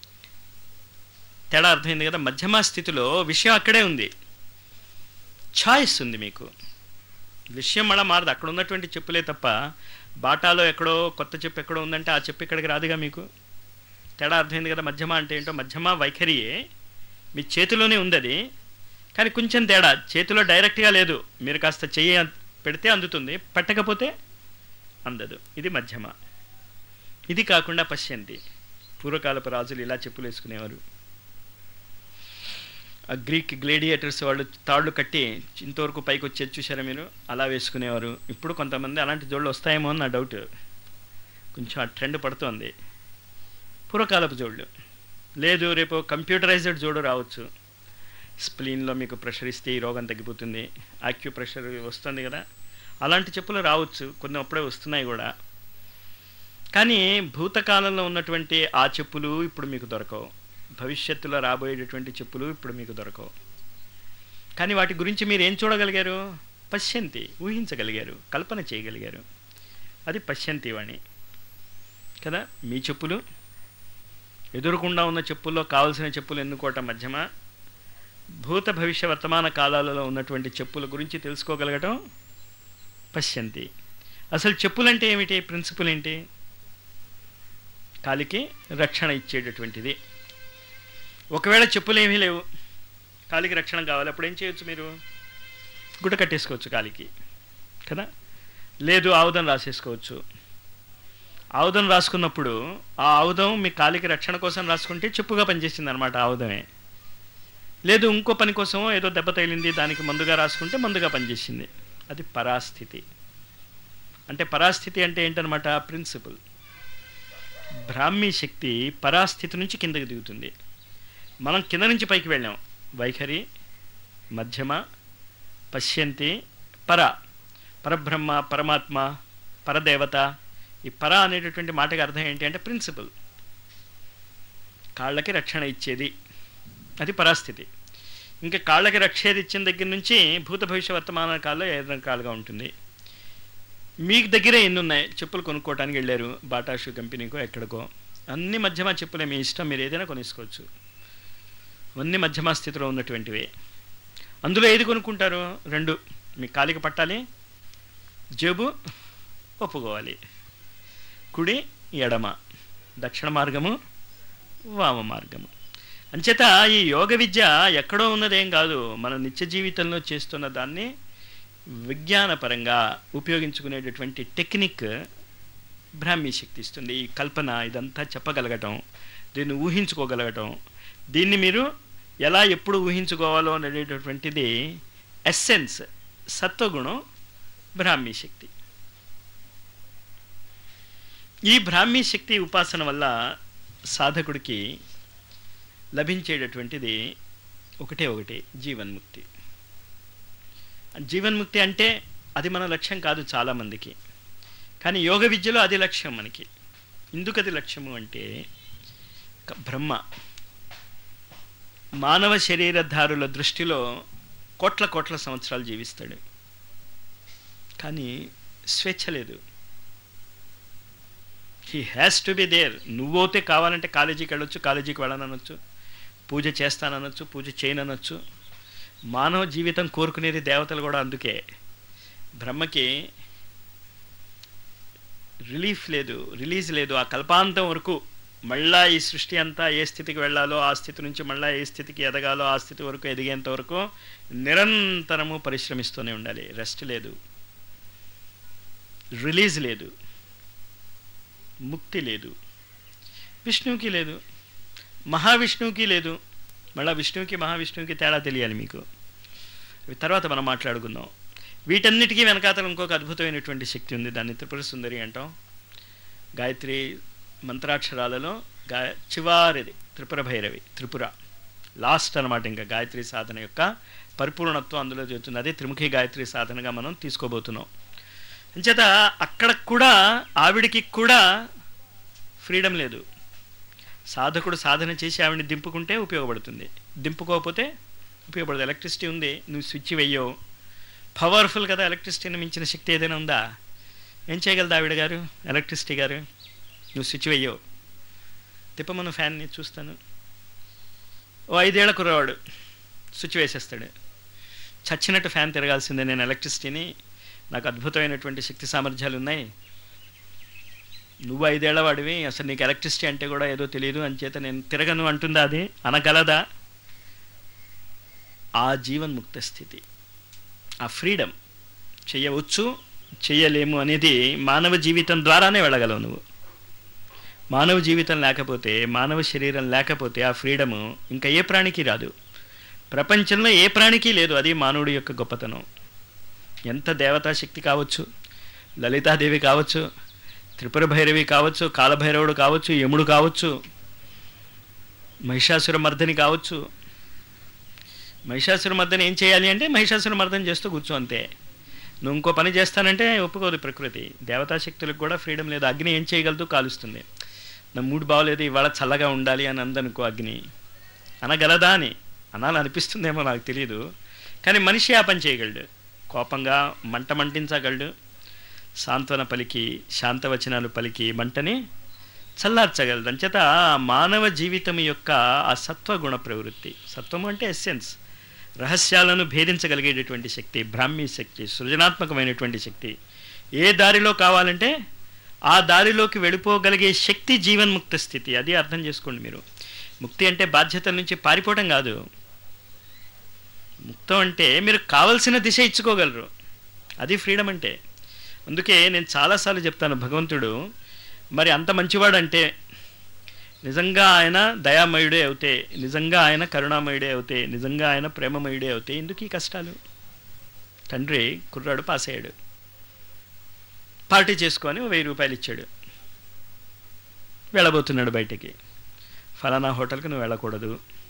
తేడా అర్థమైంది కదా. మధ్యమ స్థితిలో విషయం అక్కడే ఉంది, ఛాయిస్ ఉంది మీకు. విషయం మళ్ళీ మారదు. అక్కడ ఉన్నటువంటి చెప్పులే తప్ప బాటాలో ఎక్కడో కొత్త చెప్పు ఎక్కడో ఉందంటే ఆ చెప్పు ఇక్కడికి రాదుగా మీకు. తేడా అర్థమైంది కదా. మధ్యమ అంటే ఏంటో, మధ్యమ వైఖరియే మీ చేతిలోనే ఉంది అది, కానీ కొంచెం తేడా. చేతిలో డైరెక్ట్గా లేదు, మీరు కాస్త చెయ్యి పెడితే అందుతుంది, పెట్టకపోతే అందదు. ఇది మధ్యమ. ఇది కాకుండా పశ్యంతి, పూర్వకాలపు రాజులు ఇలా చెప్పులు వేసుకునేవారు. ఆ గ్రీక్ గ్లేడియేటర్స్ వాళ్ళు తాళ్ళు కట్టి ఇంతవరకు పైకి వచ్చేది చూసారా మీరు, అలా వేసుకునేవారు. ఇప్పుడు కొంతమంది అలాంటి జోళ్ళు వస్తాయేమో అని నా డౌట్. కొంచెం ఆ ట్రెండ్ పడుతోంది. పూర్వకాలపు జోళ్ళు లేదు, రేపు కంప్యూటరైజ్డ్ జోడు రావచ్చు. స్ప్లీన్లో మీకు ప్రెషర్ ఇస్తే ఈ రోగం తగ్గిపోతుంది, ఆక్యూ ప్రెషర్ వస్తుంది కదా, అలాంటి చెప్పులు రావచ్చు. కొన్ని అప్పుడే వస్తున్నాయి కూడా. కానీ భూతకాలంలో ఉన్నటువంటి ఆ చెప్పులు ఇప్పుడు మీకు దొరకవు, భవిష్యత్తులో రాబోయేటటువంటి చెప్పులు ఇప్పుడు మీకు దొరకవు. కానీ వాటి గురించి మీరు ఏం చూడగలిగారు? పశ్యంతి, ఊహించగలిగారు, కల్పన చేయగలిగారు. అది పశ్యంతి వాణి కదా. మీ చెప్పులు, ఎదురుకుండా ఉన్న చెప్పుల్లో కావలసిన చెప్పులు ఎన్నుకోవటం మధ్యమ, భూత భవిష్య వర్తమాన కాలాలలో ఉన్నటువంటి చెప్పుల గురించి తెలుసుకోగలగటం పశ్యంతి. అసలు చెప్పులంటే ఏమిటి? ప్రిన్సిపల్ ఏంటి? కాలికి రక్షణ ఇచ్చేటటువంటిది. ఒకవేళ చెప్పులు ఏమీ లేవు, కాలికి రక్షణ కావాలి, అప్పుడు ఏం చేయొచ్చు? మీరు గుడ్డ కట్టేసుకోవచ్చు కాలికి కదా. లేదు, ఆవుదం రాసేసుకోవచ్చు. ఆవుదం రాసుకున్నప్పుడు ఆ ఆవుదం మీ కాలికి రక్షణ కోసం రాసుకుంటే చెప్పుగా పనిచేసింది అనమాట ఆవుదమే. లేదు, ఇంకో పని కోసమో ఏదో దెబ్బ తగిలింది దానికి మందుగా రాసుకుంటే మందుగా పనిచేసింది. అది పరాస్థితి. అంటే పరాస్థితి అంటే ఏంటనమాట? ప్రిన్సిపల్. బ్రాహ్మీ శక్తి పరాస్థితి నుంచి కిందకి దిగుతుంది. మనం కింద నుంచి పైకి వెళ్ళాం. వైఖరి, మధ్యమ, పశ్యంతి, పరబ్రహ్మ, పరమాత్మ, పరదేవత. ఈ పర అనేటటువంటి మాటకి అర్థం ఏంటి అంటే ప్రిన్సిపల్, కాళ్ళకి రక్షణ ఇచ్చేది, అది పరాస్థితి. ఇంకా కాళ్ళకి రక్షణ ఇచ్చిన దగ్గర నుంచి భూత భవిష్య వర్తమాన కాలంలో 5 రకాలుగా ఉంటుంది. మీకు దగ్గరే ఎన్ని ఉన్నాయి? చెప్పులు కొనుక్కోవడానికి వెళ్ళారు బాటా షూ కంపెనీకో ఎక్కడికో, అన్ని మధ్యమ చెప్పులే, మీ ఇష్టం, మీరు ఏదైనా కొనేసుకోవచ్చు. అన్ని మధ్యమ స్థితిలో ఉన్నటువంటివే. అందులో ఏది కొనుక్కుంటారు? 2. మీ కాలికి పట్టాలి, జేబు ఒప్పుకోవాలి. కుడి ఎడమ, దక్షిణ మార్గము, వామ మార్గము. అంచేత ఈ యోగ విద్య ఎక్కడో ఉన్నదేం కాదు, మన నిత్య జీవితంలో చేస్తున్న దాన్ని విజ్ఞానపరంగా ఉపయోగించుకునేటటువంటి టెక్నిక్ బ్రాహ్మీ శక్తి ఇస్తుంది. ఈ కల్పన, ఇదంతా చెప్పగలగటం, దీన్ని ఊహించుకోగలగటం, దీన్ని మీరు ఎలా ఎప్పుడు ఊహించుకోవాలో అనేటటువంటిది ఎస్సెన్స్, సత్వగుణం బ్రాహ్మీ శక్తి. ఈ బ్రాహ్మీ శక్తి ఉపాసన వల్ల సాధకుడికి లభించేటటువంటిది ఒకటే, జీవన్ముక్తి. జీవన్ముక్తి అంటే అది మన లక్ష్యం కాదు చాలామందికి, కానీ యోగ విద్యలో అది లక్ష్యం మనకి. ఎందుకు అది లక్ష్యము అంటే, బ్రహ్మ మానవ శరీరధారుల దృష్టిలో కోట్ల సంవత్సరాలు జీవిస్తాడు, కానీ స్వేచ్ఛ లేదు. He has to be there. నువ్వైతే కావాలంటే కాలేజీకి వెళ్ళొచ్చు, కాలేజీకి వెళ్ళనొచ్చు, పూజ చేస్తానొచ్చు, పూజ చేయనొచ్చు. మానవ జీవితం కోరుకునేది దేవతలు కూడా. అందుకే బ్రహ్మకి రిలీజ్ లేదు. ఆ కల్పాంతం వరకు మళ్ళా ఈ సృష్టి అంతా ఏ స్థితికి వెళ్ళాలో ఆ స్థితి నుంచి మళ్ళా ఏ స్థితికి ఎదగాలో ఆ స్థితి వరకు ఎదిగేంత వరకు నిరంతరము పరిశ్రమిస్తూనే ఉండాలి. రెస్ట్ లేదు, రిలీజ్ లేదు, ముక్తి లేదు. విష్ణువుకి లేదు, మహావిష్ణువుకి లేదు. మళ్ళీ విష్ణువుకి మహావిష్ణువుకి తేడా తెలియాలి మీకు. తర్వాత మనం మాట్లాడుకుందాం. వీటన్నిటికీ వెనకాతల ఇంకొక అద్భుతమైనటువంటి శక్తి ఉంది, దాన్ని త్రిపుర సుందరి అంటాం. గాయత్రి మంత్రాక్షరాలలో చివరిది త్రిపుర భైరవి, త్రిపుర లాస్ట్ అనమాట. ఇంకా గాయత్రి సాధన యొక్క పరిపూర్ణత్వం అందులో చెబుతుంది. అదే త్రిముఖి గాయత్రి సాధనగా మనం తీసుకోబోతున్నాం. అంచేత అక్కడ కూడా ఆవిడికి కూడా ఫ్రీడమ్ లేదు. సాధకుడు సాధన చేసి ఆవిడని దింపుకుంటే ఉపయోగపడుతుంది, దింపుకోకపోతే ఉపయోగపడదు. ఎలక్ట్రిసిటీ ఉంది, నువ్వు స్విచ్ వెయ్యవు, పవర్ఫుల్ కదా. ఎలక్ట్రిసిటీని మించిన శక్తి ఏదైనా ఉందా? ఏం చేయగలదు ఆవిడ గారు, ఎలక్ట్రిసిటీ గారు? నువ్వు స్విచ్ వెయ్యవు, తిప్పమను ఫ్యాన్ని చూస్తాను. ఓ 5 ఏళ్ల కుర్రవాడు స్విచ్ వేసేస్తాడు, చచ్చినట్టు ఫ్యాన్ తిరగాల్సిందే. నేను ఎలక్ట్రిసిటీని, నాకు అద్భుతమైనటువంటి శక్తి సామర్థ్యాలు ఉన్నాయి. నువ్వు 5 ఏళ్ల వాడివి, అసలు నీకు ఎలక్ట్రిసిటీ అంటే కూడా ఏదో తెలియదు, అంచేత నేను తిరగను అంటుందా? అది అనగలదా? ఆ జీవన్ముక్త స్థితి, ఆ ఫ్రీడమ్. చెయ్యవచ్చు, చెయ్యలేము అనేది మానవ జీవితం ద్వారానే వెళ్ళగలవు నువ్వు. మానవ జీవితం లేకపోతే, మానవ శరీరం లేకపోతే ఆ ఫ్రీడము ఇంకా ఏ ప్రాణికి రాదు, ప్రపంచంలో ఏ ప్రాణికి లేదు. అది మానవుడి యొక్క గొప్పతనం. ఎంత దేవతా శక్తి కావచ్చు, లలితాదేవి కావచ్చు, త్రిపుర భైరవి కావచ్చు, కాలభైరవుడు కావచ్చు, యముడు కావచ్చు, మహిషాసుర మర్దని కావచ్చు. మహిషాసుర మర్దని ఏం చేయాలి అంటే మహిషాసుర మర్దన చేస్తూ కూర్చో, అంతే. నువ్వు ఇంకో పని చేస్తానంటే ఒప్పుకోదు ప్రకృతి. దేవతాశక్తులకు కూడా ఫ్రీడమ్ లేదు. అగ్ని ఏం చేయగలదు? కాలుస్తుంది. నా మూడు బాగోలేదు, ఇవాళ చల్లగా ఉండాలి అని అందనుకో, అగ్ని అనగలదా అని అనాలనిపిస్తుందేమో నాకు తెలియదు, కానీ మనిషి ఆ పని చేయగలడు. కోపంగా మంట మంటించగలడు, సాంత్వన పలికి శాంతవచనాలు పలికి మంటని చల్లార్చగలదు. అంచేత మానవ జీవితం యొక్క ఆ సత్వగుణ ప్రవృత్తి, సత్వము అంటే ఎస్సెన్స్, రహస్యాలను భేదించగలిగేటటువంటి శక్తి, బ్రాహ్మీ శక్తి, సృజనాత్మకమైనటువంటి శక్తి, ఏ దారిలో కావాలంటే ఆ దారిలోకి వెళ్ళిపోగలిగే శక్తి జీవన్ముక్త స్థితి. అది అర్థం చేసుకోండి మీరు. ముక్తి అంటే బాధ్యతల నుంచి పారిపోవటం కాదు. ముక్తం అంటే మీరు కావలసిన దిశ ఇచ్చుకోగలరు, అది ఫ్రీడమ్ అంటే. అందుకే నేను చాలాసార్లు చెప్తాను, భగవంతుడు మరి అంత మంచివాడంటే నిజంగా ఆయన దయామయుడే అవుతే, నిజంగా ఆయన కరుణామయుడే అవుతే, నిజంగా ఆయన ప్రేమమయుడే అవుతే ఎందుకు ఈ కష్టాలు? తండ్రి కుర్రాడు పాస్ అయ్యాడు, పార్టీ చేసుకొని 1000 రూపాయలు ఇచ్చాడు, వెళ్ళబోతున్నాడు బయటికి. ఫలానా హోటల్కి నువ్వు వెళ్ళకూడదు,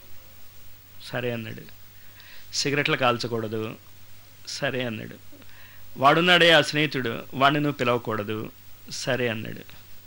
సరే అన్నాడు. సిగరెట్లు కాల్చకూడదు, సరే అన్నాడు. వాడున్నాడే ఆ స్నేహితుడు, వాడిని నువ్వు పిలవకూడదు, సరే అన్నాడు.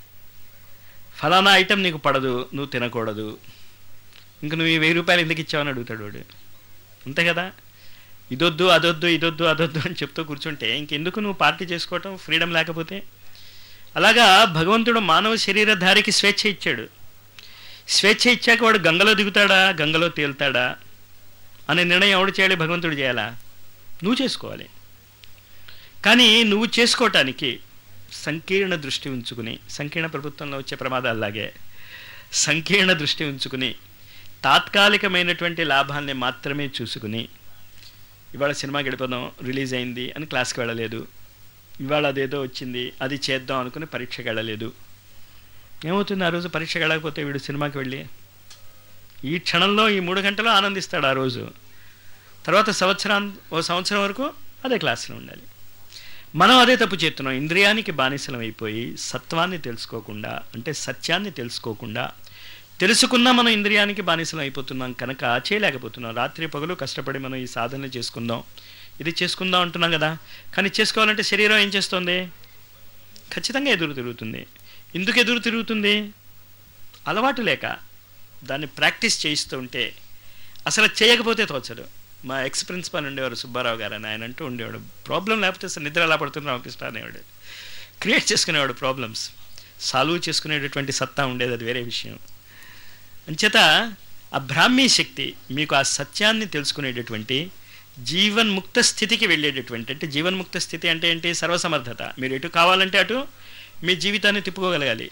ఫలానా ఐటెం నీకు పడదు, నువ్వు తినకూడదు. ఇంక నువ్వు ఈ 1000 రూపాయలు ఎందుకు ఇచ్చావని అడుగుతాడు వాడు. అంతే కదా, ఇదొద్దు అదొద్దు ఇదొద్దు అదొద్దు అని చెప్తూ కూర్చుంటే ఇంకెందుకు నువ్వు పార్టీ చేసుకోవటం, ఫ్రీడమ్ లేకపోతే? అలాగా భగవంతుడు మానవ శరీరధారికి స్వేచ్ఛ ఇచ్చాడు. స్వేచ్ఛ ఇచ్చాక వాడు గంగలో దిగుతాడా, గంగలో తేలుతాడా అనే నిర్ణయం ఎవడు చేయాలి? భగవంతుడు చేయాలా? నువ్వు చేసుకోవాలి. కానీ నువ్వు చేసుకోవటానికి సంకీర్ణ దృష్టి ఉంచుకుని, సంకీర్ణ ప్రభుత్వంలో వచ్చే ప్రమాదాల్లాగే సంకీర్ణ దృష్టి ఉంచుకుని, తాత్కాలికమైనటువంటి లాభాల్ని మాత్రమే చూసుకుని, ఇవాళ సినిమాకి వెళ్ళిపోదాం, రిలీజ్ అయింది అని క్లాస్కి వెళ్ళలేదు, ఇవాళ అదేదో వచ్చింది అది చేద్దాం అనుకుని పరీక్షకి వెళ్ళలేదు. ఏమవుతుంది ఆ రోజు? పరీక్షకి వెళ్ళకపోతే వీడు సినిమాకి వెళ్ళి ఈ క్షణంలో ఈ 3 గంటలు ఆనందిస్తాడు ఆ రోజు. తర్వాత ఓ సంవత్సరం వరకు అదే క్లాసులో ఉండాలి. మనం అదే తప్పు చేస్తున్నాం. ఇంద్రియానికి బానిసలం అయిపోయి సత్వాన్ని తెలుసుకోకుండా, అంటే సత్యాన్ని తెలుసుకోకుండా, తెలుసుకున్నా మనం ఇంద్రియానికి బానిసలం అయిపోతున్నాం కనుక చేయలేకపోతున్నాం. రాత్రి పగలు కష్టపడి మనం ఈ సాధనలు చేసుకుందాం, ఇది చేసుకుందాం అంటున్నాం కదా. కానీ చేసుకోవాలంటే శరీరం ఏం చేస్తుంది? ఖచ్చితంగా ఎదురు తిరుగుతుంది. ఎందుకు ఎదురు తిరుగుతుంది? అలవాటు లేక. దాన్ని ప్రాక్టీస్ చేయిస్తూ ఉంటే, అసలు చేయకపోతే తోచదు. మా ఎక్స్ ప్రిన్సిపాల్ ఉండేవారు సుబ్బారావు గారు అని, ఆయన అంటూ ఉండేవాడు, ప్రాబ్లం లేకపోతే అసలు నిద్ర ఎలా పడుతుంది రామకృష్ణ అనేవాడు. క్రియేట్ చేసుకునేవాడు ప్రాబ్లమ్స్, సాల్వ్ చేసుకునేటటువంటి సత్తా ఉండేది, అది వేరే విషయం. అంచేత ఆ బ్రాహ్మీ శక్తి మీకు ఆ సత్యాన్ని తెలుసుకునేటటువంటి జీవన్ముక్త స్థితికి వెళ్ళేటటువంటి, అంటే జీవన్ముక్త స్థితి అంటే ఏంటి? సర్వసమర్థత. మీరు ఎటు కావాలంటే అటు మీ జీవితాన్ని తిప్పుకోగలగాలి.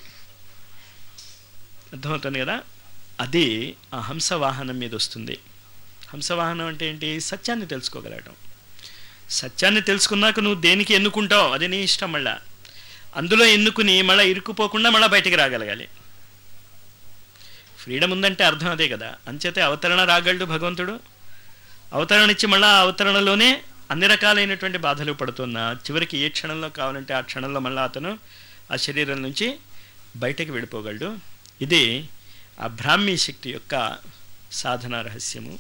అర్థమవుతుంది కదా? అది ఆ హంసవాహనం మీద వస్తుంది. హంసవాహనం అంటే ఏంటి? సత్యాన్ని తెలుసుకోగలగటం. సత్యాన్ని తెలుసుకున్నాక నువ్వు దేనికి ఎన్నుకుంటావు అది నీ ఇష్టం. మళ్ళా అందులో ఎన్నుకుని మళ్ళీ ఇరుక్కుపోకుండా మళ్ళీ బయటికి రాగలగాలి. ఫ్రీడమ్ ఉందంటే అర్థం అదే కదా. అంచేతే అవతరణ రాగలడు భగవంతుడు. అవతరణ ఇచ్చి మళ్ళీ ఆ అవతరణలోనే అన్ని రకాలైనటువంటి బాధలు పడుతున్నా చివరికి ఏ క్షణంలో కావాలంటే ఆ క్షణంలో మళ్ళీ అతను ఆ శరీరం నుంచి బయటకు వెళ్ళిపోగలడు. ఇది ఆ బ్రాహ్మీ శక్తి యొక్క సాధనా రహస్యము.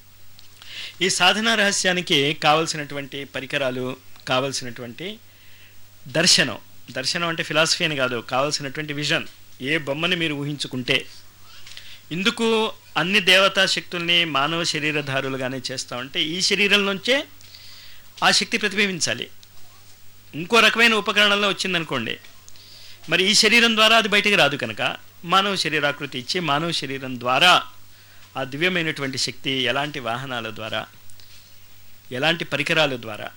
ఈ సాధనా రహస్యానికి కావలసినటువంటి పరికరాలు, కావలసినటువంటి దర్శనం. దర్శనం అంటే ఫిలాసఫీ అని కాదు, కావలసినటువంటి విజన్. ఏ బొమ్మని మీరు ఊహించుకుంటే, ఇందుకు అన్ని దేవతా శక్తుల్ని మానవ శరీరధారులుగానే చేస్తామంటే ఈ శరీరంలోంచే ఆ శక్తి ప్రతిబింబించాలి. ఇంకో రకమైన ఉపకరణంలో వచ్చిందనుకోండి, మరి ఈ శరీరం ద్వారా అది బయటికి రాదు కనుక మానవ శరీరాకృతి ఇచ్చి మానవ శరీరం ద్వారా ఆ దివ్యమైనటువంటి శక్తి ఎలాంటి వాహనాల ద్వారా, ఎలాంటి పరికరాల ద్వారా.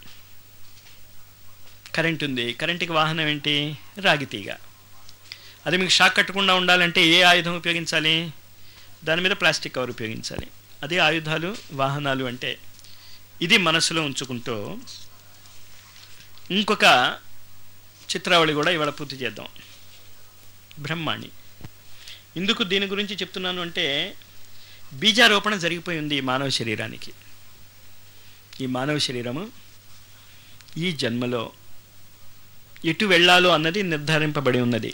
కరెంట్ ఉంది, కరెంటుకి వాహనం ఏంటి? రాగితీగ. అది మీకు షాక్ కట్టకుండా ఉండాలంటే ఏ ఆయుధం ఉపయోగించాలి? దాని మీద ప్లాస్టిక్ కవర్ ఉపయోగించాలి. అదే ఆయుధాలు, వాహనాలు అంటే. ఇది మనసులో ఉంచుకుంటూ ఇంకొక చిత్రావళి కూడా ఇవాళ పూర్తి చేద్దాం. బ్రహ్మాణి. ఎందుకు దీని గురించి చెప్తున్నాను అంటే, బీజారోపణ జరిగిపోయి ఉంది ఈ మానవ శరీరానికి. ఈ మానవ శరీరము ఈ జన్మలో ఎటు వెళ్ళాలో అన్నది నిర్ధారింపబడి ఉన్నది.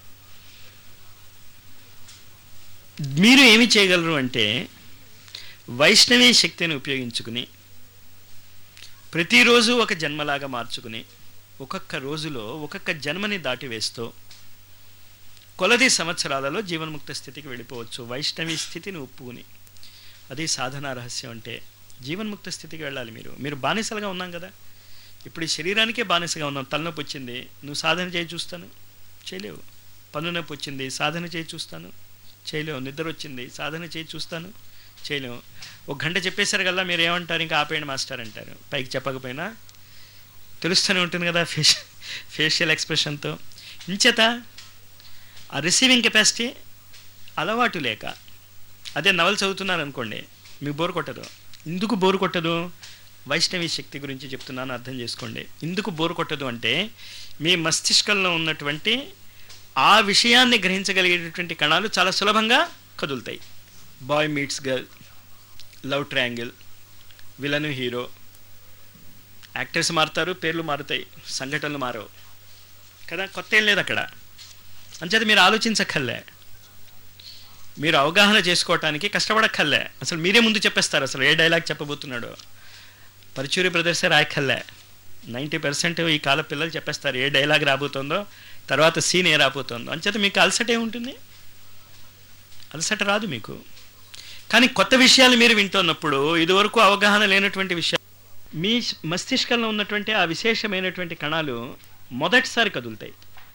మీరు ఏమి చేయగలరు అంటే, వైష్ణవీ శక్తిని ఉపయోగించుకుని ప్రతిరోజు ఒక జన్మలాగా మార్చుకుని, ఒక్కొక్క రోజులో ఒక్కొక్క జన్మని దాటివేస్తూ కొలది సంవత్సరాలలో జీవన్ముక్త స్థితికి వెళ్ళిపోవచ్చు. వైష్ణవీ స్థితిని ఒప్పుకుని. అది సాధనా రహస్యం. అంటే జీవన్ముక్త స్థితికి వెళ్ళాలి. మీరు బానిసలుగా ఉన్నాం కదా, ఇప్పుడు ఈ శరీరానికే బానిసగా ఉన్నావు. తలనొప్పి వచ్చింది, నువ్వు సాధన చేయి చూస్తాను, చేయలేవు. పన్ను నొప్పి వచ్చింది, సాధన చేయి చూస్తాను, చేయలేవు. నిద్ర వచ్చింది, సాధన చేయి చూస్తాను, చేయలేము. ఒక గంట చెప్పేశారు కదా, మీరు ఏమంటారు? ఇంకా ఆపేయండి మాస్టర్ అంటారు. పైకి చెప్పకపోయినా తెలుస్తూనే ఉంటుంది కదా ఫేషియల్ ఎక్స్ప్రెషన్తో. ఇంచేత ఆ రిసీవింగ్ కెపాసిటీ అలవాటు లేక, అదే నవలు చదువుతున్నారు అనుకోండి, మీకు బోరు కొట్టదు. ఎందుకు బోరు కొట్టదు? వైష్ణవి శక్తి గురించి చెప్తున్నాను, అర్థం చేసుకోండి. ఎందుకు బోరు కొట్టదు అంటే, మీ మస్తిష్కంలో ఉన్నటువంటి ఆ విషయాన్ని గ్రహించగలిగేటటువంటి కణాలు చాలా సులభంగా కదులుతాయి. Boy meets girl, love triangle, villain hero, actors మారుతారు, పేర్లు మారుతాయి, సంఘటనలు మారవు కదా. కొత్త ఏం లేదు అక్కడ. అంచేత మీరు ఆలోచించక్కర్లే, మీరు అవగాహన చేసుకోవటానికి కష్టపడక్కర్లే. అసలు మీరే ముందు చెప్పేస్తారు అసలు ఏ డైలాగ్ చెప్పబోతున్నాడో. పరుచూరి బ్రదర్సే రాయక్కర్లే. 90% ఈ కాల పిల్లలు చెప్పేస్తారు ఏ డైలాగ్ రాబోతుందో, తర్వాత సీన్ ఏ రాబోతుందో. అంచేత మీకు అలసట ఏముంటుంది? అలసట రాదు మీకు. కానీ కొత్త విషయాలు మీరు వింటున్నప్పుడు, ఇదివరకు అవగాహన లేనటువంటి విషయాలు, మీ మస్తిష్కంలో ఉన్నటువంటి ఆ విశేషమైనటువంటి కణాలు మొదటిసారి కదులుతాయి.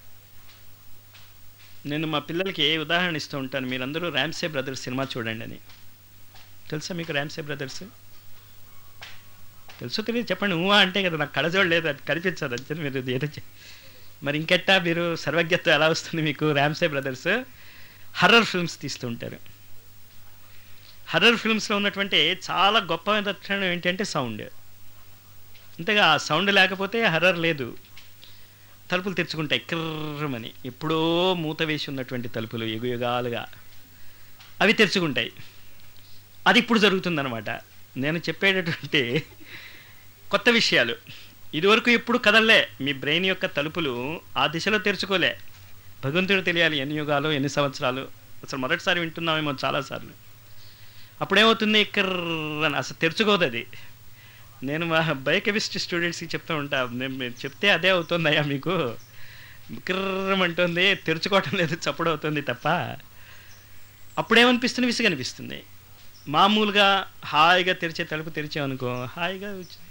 నేను మా పిల్లలకి ఉదాహరణ ఇస్తూ ఉంటాను. మీరందరూ రామ్సే బ్రదర్స్ సినిమా చూడండి అని. తెలుసా మీకు రామ్సే బ్రదర్స్? తెలుసో తెలియదు చెప్పండి. ఊహా అంటే కదా, నాకు కళ్ళజోడు లేదు, అది కనిపించదు. అంతే మీరు ఏదో మరి ఇంకెట్టా మీరు సర్వజ్ఞత్వం ఎలా వస్తుంది మీకు? రామ్సే బ్రదర్స్ హర్రర్ ఫిల్మ్స్ తీస్తూ ఉంటారు. హర్రర్ ఫిల్మ్స్లో ఉన్నటువంటి చాలా గొప్ప లక్షణం ఏంటంటే సౌండ్. అంతేగా, ఆ సౌండ్ లేకపోతే హర్రర్ లేదు. తలుపులు తెరుచుకుంటాయి కిర్రమని, ఎప్పుడో మూత వేసి ఉన్నటువంటి తలుపులు యుగాలుగా అవి తెరుచుకుంటాయి. అది ఇప్పుడు జరుగుతుందన్నమాట. నేను చెప్పేటటువంటి కొత్త విషయాలు ఇదివరకు ఎప్పుడు కదలలే. మీ బ్రెయిన్ యొక్క తలుపులు ఆ దిశలో తెరుచుకోలే. భగవంతుడు తెలియాలి ఎన్ని యుగాలు, ఎన్ని సంవత్సరాలు. అసలు మొదటిసారి వింటున్నామేమో చాలాసార్లు. అప్పుడేమవుతుంది? కిర్రని అసలు తెరుచుకోదు అది. నేను మా బయోకెమిస్ట్రీ స్టూడెంట్స్కి చెప్తూ ఉంటా, నేను చెప్తే అదే అవుతుందయ్యా మీకు, కిర్రమంటుంది, తెరుచుకోవటం లేదు, చప్పుడు అవుతుంది తప్ప. అప్పుడేమనిపిస్తుంది? విసుగనిపిస్తుంది. మామూలుగా హాయిగా తెరిచే తలుపు తెరిచామనుకో, హాయిగా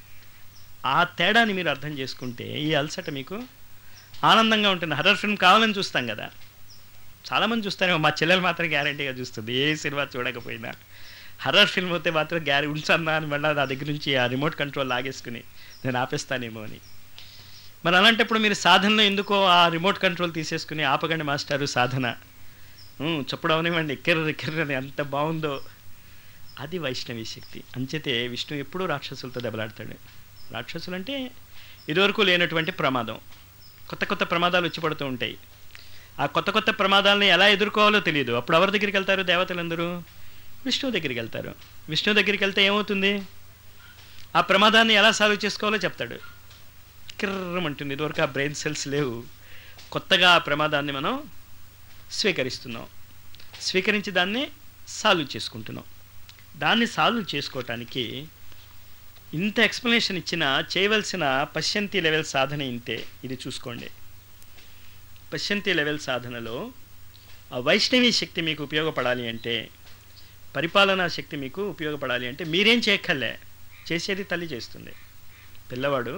ఆ తేడాని మీరు అర్థం చేసుకుంటే ఈ అలసట మీకు ఆనందంగా ఉంటుంది. హర్రర్ ఫిల్మ్ కావాలని చూస్తాం కదా, చాలామంది చూస్తారేమో. మా చెల్లెలు మాత్రం గ్యారంటీగా చూస్తుంది, ఏ సినిమా చూడకపోయినా. హర్రర్ ఫిల్మ్ అయితే మాత్రం ఉంచన్నా అని మళ్ళీ నా దగ్గర నుంచి ఆ రిమోట్ కంట్రోల్ లాగేసుకుని నేను ఆపేస్తానేమో అని. మరి అలాంటప్పుడు మీరు సాధనలో ఎందుకో ఆ రిమోట్ కంట్రోల్ తీసేసుకుని ఆపకండి మాస్టారు సాధన, చప్పుడు అవనివ్వండి, కిర్రని ఎంత బాగుందో. అది వైష్ణవి శక్తి. అంచేతే విష్ణు ఎప్పుడూ రాక్షసులతో దెబ్బలాడతాడు. రాక్షసులు అంటే ఇదివరకు లేనటువంటి ప్రమాదం. కొత్త కొత్త ప్రమాదాలు వచ్చి పడుతూ ఉంటాయి. ఆ కొత్త కొత్త ప్రమాదాలని ఎలా ఎదుర్కోవాలో తెలియదు. అప్పుడు ఎవరి దగ్గరికి వెళ్తారు? దేవతలందరూ విష్ణువు దగ్గరికి వెళ్తారు. విష్ణువు దగ్గరికి వెళ్తే ఏమవుతుంది? ఆ ప్రమాదాన్ని ఎలా సాల్వ్ చేసుకోవాలో చెప్తాడు. కిర్రమంటుంది. ఇదివరకు ఆ బ్రెయిన్ సెల్స్ లేవు. కొత్తగా ఆ ప్రమాదాన్ని మనం స్వీకరిస్తున్నాం. స్వీకరించి దాన్ని సాల్వ్ చేసుకుంటున్నాం. దాన్ని సాల్వ్ చేసుకోవటానికి ఇంత ఎక్స్ప్లెనేషన్ ఇచ్చినా చేయవలసిన పశ్యంతి లెవెల్ సాధన ఇంతే. ఇది చూసుకోండి. పశ్యంతి లెవెల్ సాధనలో ఆ వైష్ణవి శక్తి మీకు ఉపయోగపడాలి అంటే, పరిపాలనా శక్తి మీకు ఉపయోగపడాలి అంటే మీరేం చేయక్కర్లే, చేసేది తల్లి చేస్తుంది. పిల్లవాడు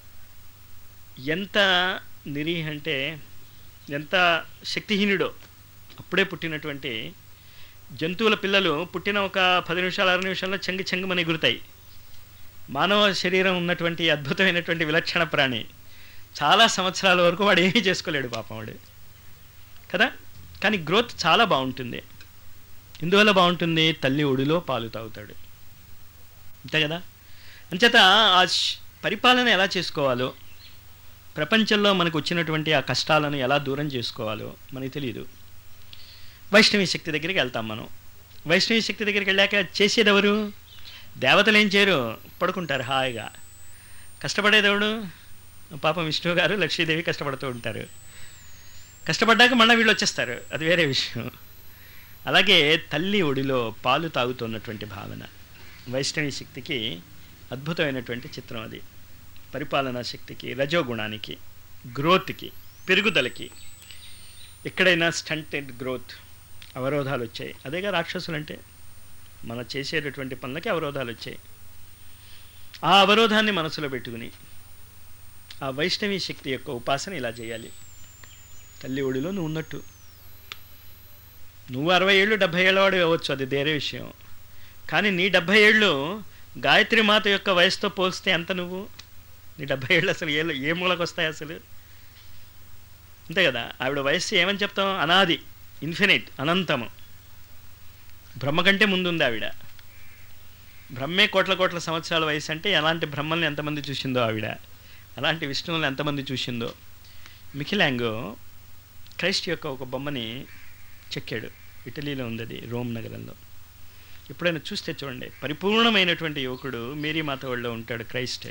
ఎంత నిరీహ అంటే ఎంత శక్తిహీనుడో. అప్పుడే పుట్టినటువంటి జంతువుల పిల్లలు పుట్టిన ఒక 10 నిమిషాలు 6 నిమిషాల్లో చెంగుమని ఎగురుతాయి. మానవ శరీరం ఉన్నటువంటి అద్భుతమైనటువంటి విలక్షణ ప్రాణి చాలా సంవత్సరాల వరకు వాడు ఏమీ చేసుకోలేడు పాపం వాడు కదా. కానీ గ్రోత్ చాలా బాగుంటుంది. ఎందువల్ల బాగుంటుంది? తల్లి ఒడిలో పాలు తాగుతాడు, అంతే కదా. అంచేత ఆ పరిపాలన ఎలా చేసుకోవాలో, ప్రపంచంలో మనకు వచ్చినటువంటి ఆ కష్టాలను ఎలా దూరం చేసుకోవాలో మనకి తెలియదు. వైష్ణవి శక్తి దగ్గరికి వెళ్తాం మనం. వైష్ణవి శక్తి దగ్గరికి వెళ్ళాక చేసేది ఎవరు? దేవతలు ఏం చేయరు, పడుకుంటారు హాయిగా. కష్టపడేదేవుడు పాపం విష్ణువు గారు, లక్ష్మీదేవి కష్టపడుతూ ఉంటారు. కష్టపడ్డాక మళ్ళీ వీళ్ళు వచ్చేస్తారు, అది వేరే విషయం. అలాగే తల్లి ఒడిలో పాలు తాగుతున్నటువంటి భావన వైష్ణవి శక్తికి అద్భుతమైనటువంటి చిత్రం. అది పరిపాలనా శక్తికి, రజోగుణానికి, గ్రోత్కి, పెరుగుదలకి. ఎక్కడైనా స్టంటెడ్ గ్రోత్, అవరోధాలు వచ్చాయి. అదేగా రాక్షసులు అంటే, మన చేసేటటువంటి పనులకి అవరోధాలు వచ్చాయి. ఆ అవరోధాన్ని మనసులో పెట్టుకుని ఆ వైష్ణవి శక్తి యొక్క ఉపాసన ఇలా చేయాలి. తల్లి ఒడిలో నువ్వు ఉన్నట్టు. నువ్వు 60 ఏళ్ళు 70 ఏళ్ళ వాడు అవ్వచ్చు, అది వేరే విషయం. కానీ నీ 70 ఏళ్ళు గాయత్రి మాత యొక్క వయసుతో పోల్స్తే ఎంత నువ్వు? నీ 70 ఏళ్ళు అసలు ఏ మూలకు వస్తాయి అసలు? అంతే కదా. ఆవిడ వయస్సు ఏమని చెప్తాం? అనాది, ఇన్ఫినిట్, అనంతము. బ్రహ్మ కంటే ముందుంది ఆవిడ. బ్రహ్మే కోట్ల కోట్ల సంవత్సరాల వయసు అంటే అలాంటి బ్రహ్మల్ని ఎంతమంది చూసిందో ఆవిడ, అలాంటి విష్ణువుని ఎంతమంది చూసిందో. మిఖిలాంగో క్రైస్ట్ యొక్క ఒక బొమ్మని చెక్కాడు. ఇటలీలో ఉంది అది, రోమ్ నగరంలో. ఎప్పుడైనా చూస్తే చూడండి, పరిపూర్ణమైనటువంటి యువకుడు మేరీ మాత వాళ్ళలో ఉంటాడు క్రైస్ట్.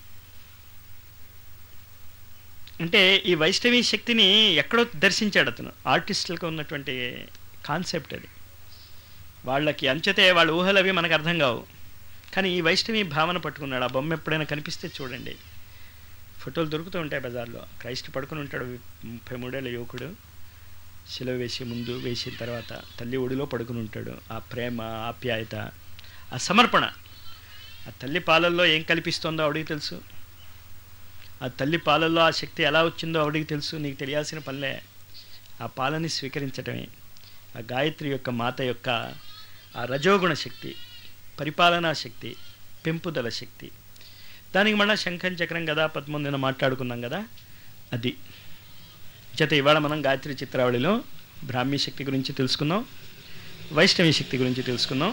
అంటే ఈ వైష్ణవి శక్తిని ఎక్కడో దర్శించాడు అతను. ఆర్టిస్టులకు ఉన్నటువంటి కాన్సెప్ట్ అది. వాళ్ళకి అంచతే వాళ్ళ ఊహలు అవి మనకు అర్థం కావు, కానీ ఈ వైష్ణవి భావన పట్టుకున్నాడు. ఆ బొమ్మ ఎప్పుడైనా కనిపిస్తే చూడండి, ఫోటోలు దొరుకుతూ ఉంటాయి బజార్లో. క్రైస్ట్ పడుకుని ఉంటాడు, 33 ఏళ్ళ యువకుడు, శిలువ వేసి ముందు వేసిన తర్వాత తల్లి ఒడిలో పడుకుని ఉంటాడు. ఆ ప్రేమ, ఆప్యాయత, ఆ సమర్పణ. ఆ తల్లి పాలల్లో ఏం కల్పిస్తుందో ఆవిడికి తెలుసు. ఆ తల్లి పాలల్లో ఆ శక్తి ఎలా వచ్చిందో ఆవిడికి తెలుసు. నీకు తెలియాల్సిన పనిలే, ఆ పాలని స్వీకరించడమే. ఆ గాయత్రి యొక్క మాత యొక్క ఆ రజోగుణ శక్తి, పరిపాలనా శక్తి, పెంపుదల శక్తి. దానికి మళ్ళీ శంఖం, చక్రం, గదా, పద్మం నిన్న మాట్లాడుకున్నాం కదా, అది. చేత ఇవాళ మనం గాయత్రి చిత్రావళిలో బ్రాహ్మీ శక్తి గురించి తెలుసుకున్నాం, వైష్ణవి శక్తి గురించి తెలుసుకున్నాం.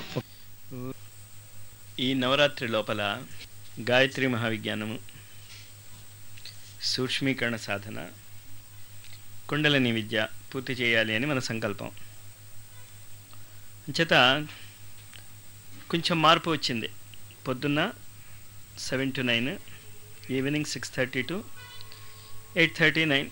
ఈ నవరాత్రి లోపల గాయత్రి మహావిజ్ఞానము, సూక్ష్మీకరణ సాధన, కుండలిని విద్య పూర్తి చేయాలి అని మన సంకల్పం. చేత కొంచెం మార్పు వచ్చింది. పొద్దున్న 7 to 9, ఈవినింగ్ 6:30 to 8:39.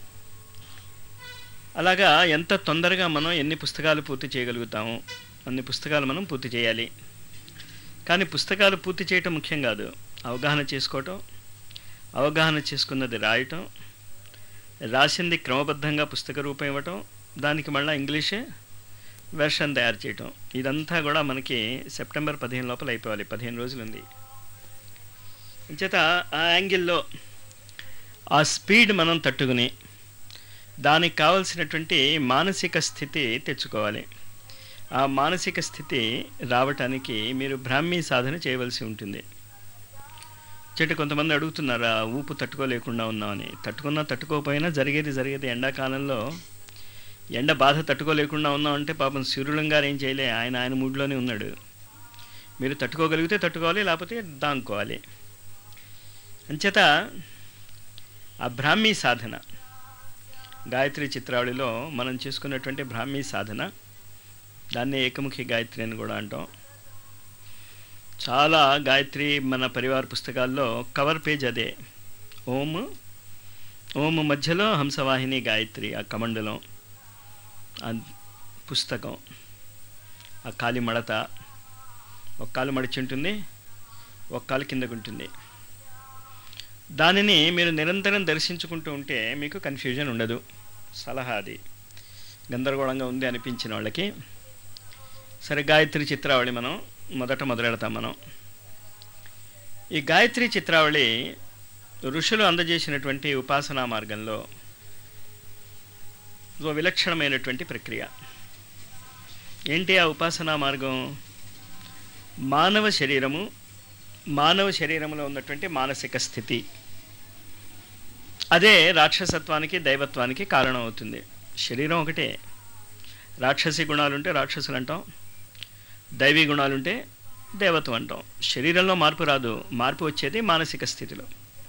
అలాగా ఎంత తొందరగా మనం ఎన్ని పుస్తకాలు పూర్తి చేయగలుగుతామో అన్ని పుస్తకాలు మనం పూర్తి చేయాలి. కానీ పుస్తకాలు పూర్తి చేయటం ముఖ్యం కాదు, అవగాహన చేసుకోవటం, అవగాహన చేసుకున్నది రాయటం, రాసింది క్రమబద్ధంగా పుస్తక రూపం ఇవ్వటం, దానికి మళ్ళీ ఇంగ్లీష్ వెర్షన్ తయారు చేయటం. ఇదంతా కూడా మనకి సెప్టెంబర్ 15 లోపల అయిపోవాలి. 15 రోజులు ఉంది. చేత ఆ యాంగిల్లో ఆ స్పీడ్ మనం తట్టుకుని దానికి కావలసినటువంటి మానసిక స్థితి తెచ్చుకోవాలి. ఆ మానసిక స్థితి రావటానికి మీరు బ్రాహ్మీ సాధన చేయవలసి ఉంటుంది. చెట్టు కొంతమంది అడుగుతున్నారు, ఆ ఊపు తట్టుకోలేకుండా ఉన్నామని. తట్టుకున్నా తట్టుకోకపోయినా జరిగేది. ఎండాకాలంలో ఎండ బాధ తట్టుకోలేకుండా ఉన్నామంటే పాపం సూర్యులం గారు ఏం చేయలే, ఆయన మూడ్లోనే ఉన్నాడు. మీరు తట్టుకోగలిగితే తట్టుకోవాలి, లేకపోతే దాంకోవాలి. అంచేత ఆ బ్రాహ్మీ సాధన, గాయత్రి చిత్రావళిలో మనం చేసుకున్నటువంటి బ్రాహ్మీ సాధన, దాన్నే ఏకముఖి గాయత్రి అని కూడా అంటాం. చాలా గాయత్రి మన పరివార పుస్తకాల్లో కవర్ పేజ్ అదే. ఓం మధ్యలో హంసవాహిని గాయత్రి, ఆ కమండలం, ఆ పుస్తకం, ఆ కాలి మడత, ఒక కాలు మడిచి ఉంటుంది, ఒక కాలు కిందకు ఉంటుంది. దానిని మీరు నిరంతరం దర్శించుకుంటూ ఉంటే మీకు కన్ఫ్యూజన్ ఉండదు. సలహా అది. గందరగోళంగా ఉంది అనిపించిన వాళ్ళకి. సరే, గాయత్రి చిత్రావళి మనం మొదలెడతాం. మనం ఈ గాయత్రి చిత్రావళి ఋషులు అందజేసినటువంటి ఉపాసనా మార్గంలో ఓ విలక్షణమైనటువంటి ప్రక్రియ. ఏంటి ఆ ఉపాసనా మార్గం? మానవ శరీరంలో ఉన్నటువంటి మానసిక స్థితి, అదే రాక్షసత్వానికి, దైవత్వానికి కారణం అవుతుంది. శరీరం ఒకటే. రాక్షసి గుణాలుంటే రాక్షసులు అంటాం, దైవీ గుణాలుంటే దేవత్వం అంటాం. శరీరంలో మార్పు రాదు, మార్పు వచ్చేది మానసిక స్థితిలో.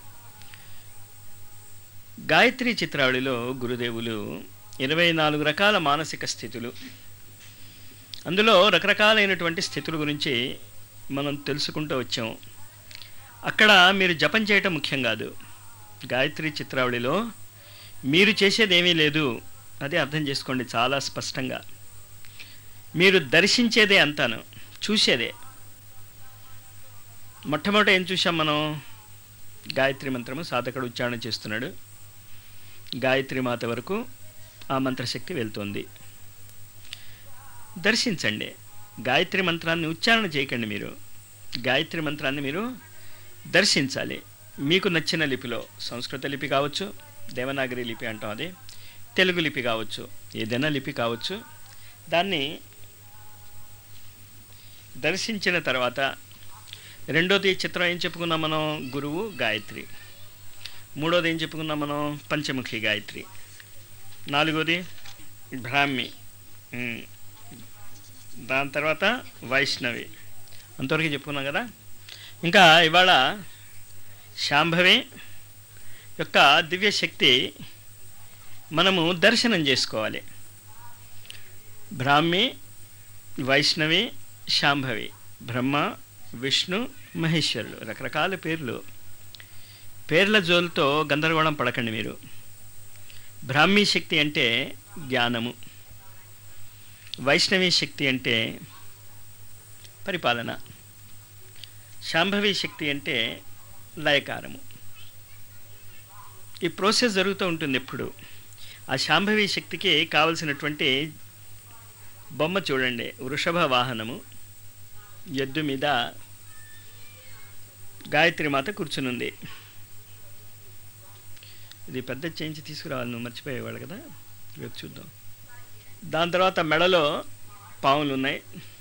గాయత్రి చిత్రావళిలో గురుదేవులు 24 రకాల మానసిక స్థితులు, అందులో రకరకాలైనటువంటి స్థితుల గురించి మనం తెలుసుకుంటూ వచ్చాం. అక్కడ మీరు జపం చేయటం ముఖ్యం కాదు. గాయత్రి చిత్రావళిలో మీరు చేసేది ఏమీ లేదు, అదే అర్థం చేసుకోండి చాలా స్పష్టంగా. మీరు దర్శించేదే అంతాను, చూసేదే. మొట్టమొదట ఏం చూసాం మనం? గాయత్రి మంత్రము సాధకుడు ఉచ్చారణ చేస్తున్నాడు, గాయత్రి మాత వరకు ఆ మంత్రశక్తి వెళ్తోంది. దర్శించండి. గాయత్రి మంత్రాన్ని ఉచ్చారణ చేయకండి, మీరు గాయత్రి మంత్రాన్ని మీరు దర్శించాలి. మీకు నచ్చిన లిపిలో, సంస్కృత లిపి కావచ్చు, దేవనాగరి లిపి అంటాం అది, తెలుగు లిపి కావచ్చు, ఏదైనా లిపి కావచ్చు, దాన్ని దర్శించిన తర్వాత రెండోది చిత్రం ఏం చెప్పుకున్నాం మనం? గురువు, గాయత్రి. మూడోది ఏం చెప్పుకున్నాం మనం? పంచముఖి గాయత్రి. నాలుగోది బ్రాహ్మి. దాని తర్వాత వైష్ణవి. అంతవరకు చెప్పుకున్నాం కదా. ఇంకా ఇవాళ శాంభవి యొక్క దివ్యశక్తి మనము దర్శనం చేసుకోవాలి. బ్రాహ్మి, వైష్ణవి, శాంభవి, బ్రహ్మ, విష్ణు, మహేశ్వరులు, రకరకాల పేర్లు. పేర్ల జోలుతో గందరగోళం పడకండి మీరు. బ్రాహ్మీ శక్తి అంటే జ్ఞానము, వైష్ణవి శక్తి అంటే పరిపాలన, శాంభవి శక్తి అంటే లయకారము. ఈ ప్రాసెస్ జరుగుతూ ఉంటుంది ఎప్పుడు. ఆ శాంభవి శక్తికి కావలసినటువంటి బొమ్మ చూడండి. వృషభ వాహనము, ఎద్దు మీద గాయత్రి మాత కూర్చునుంది. ఇది పెద్ద చేంజ్ తీసుకురావాలి, నువ్వు మర్చిపోయేవాడు కదా, రేపు చూద్దాం. దాని తర్వాత మెడలో పాములు ఉన్నాయి.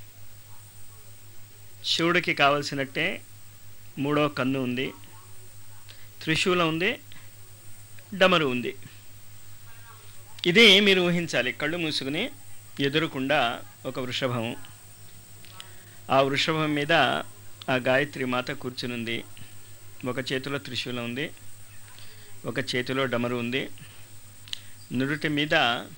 శివుడికి కావలసినట్టే మూడో కన్ను ఉంది, త్రిశూలం ఉంది, డమరు ఉంది. ఇది మీరు ఊహించాలి. కళ్ళు మూసుకుని ఎదురుకుండా ఒక వృషభము, ఆ వృషభం మీద ఆ గాయత్రి మాత కూర్చునుంది. ఒక చేతిలో త్రిశూలం ఉంది, ఒక చేతిలో డమరు ఉంది, నుదుటి మీద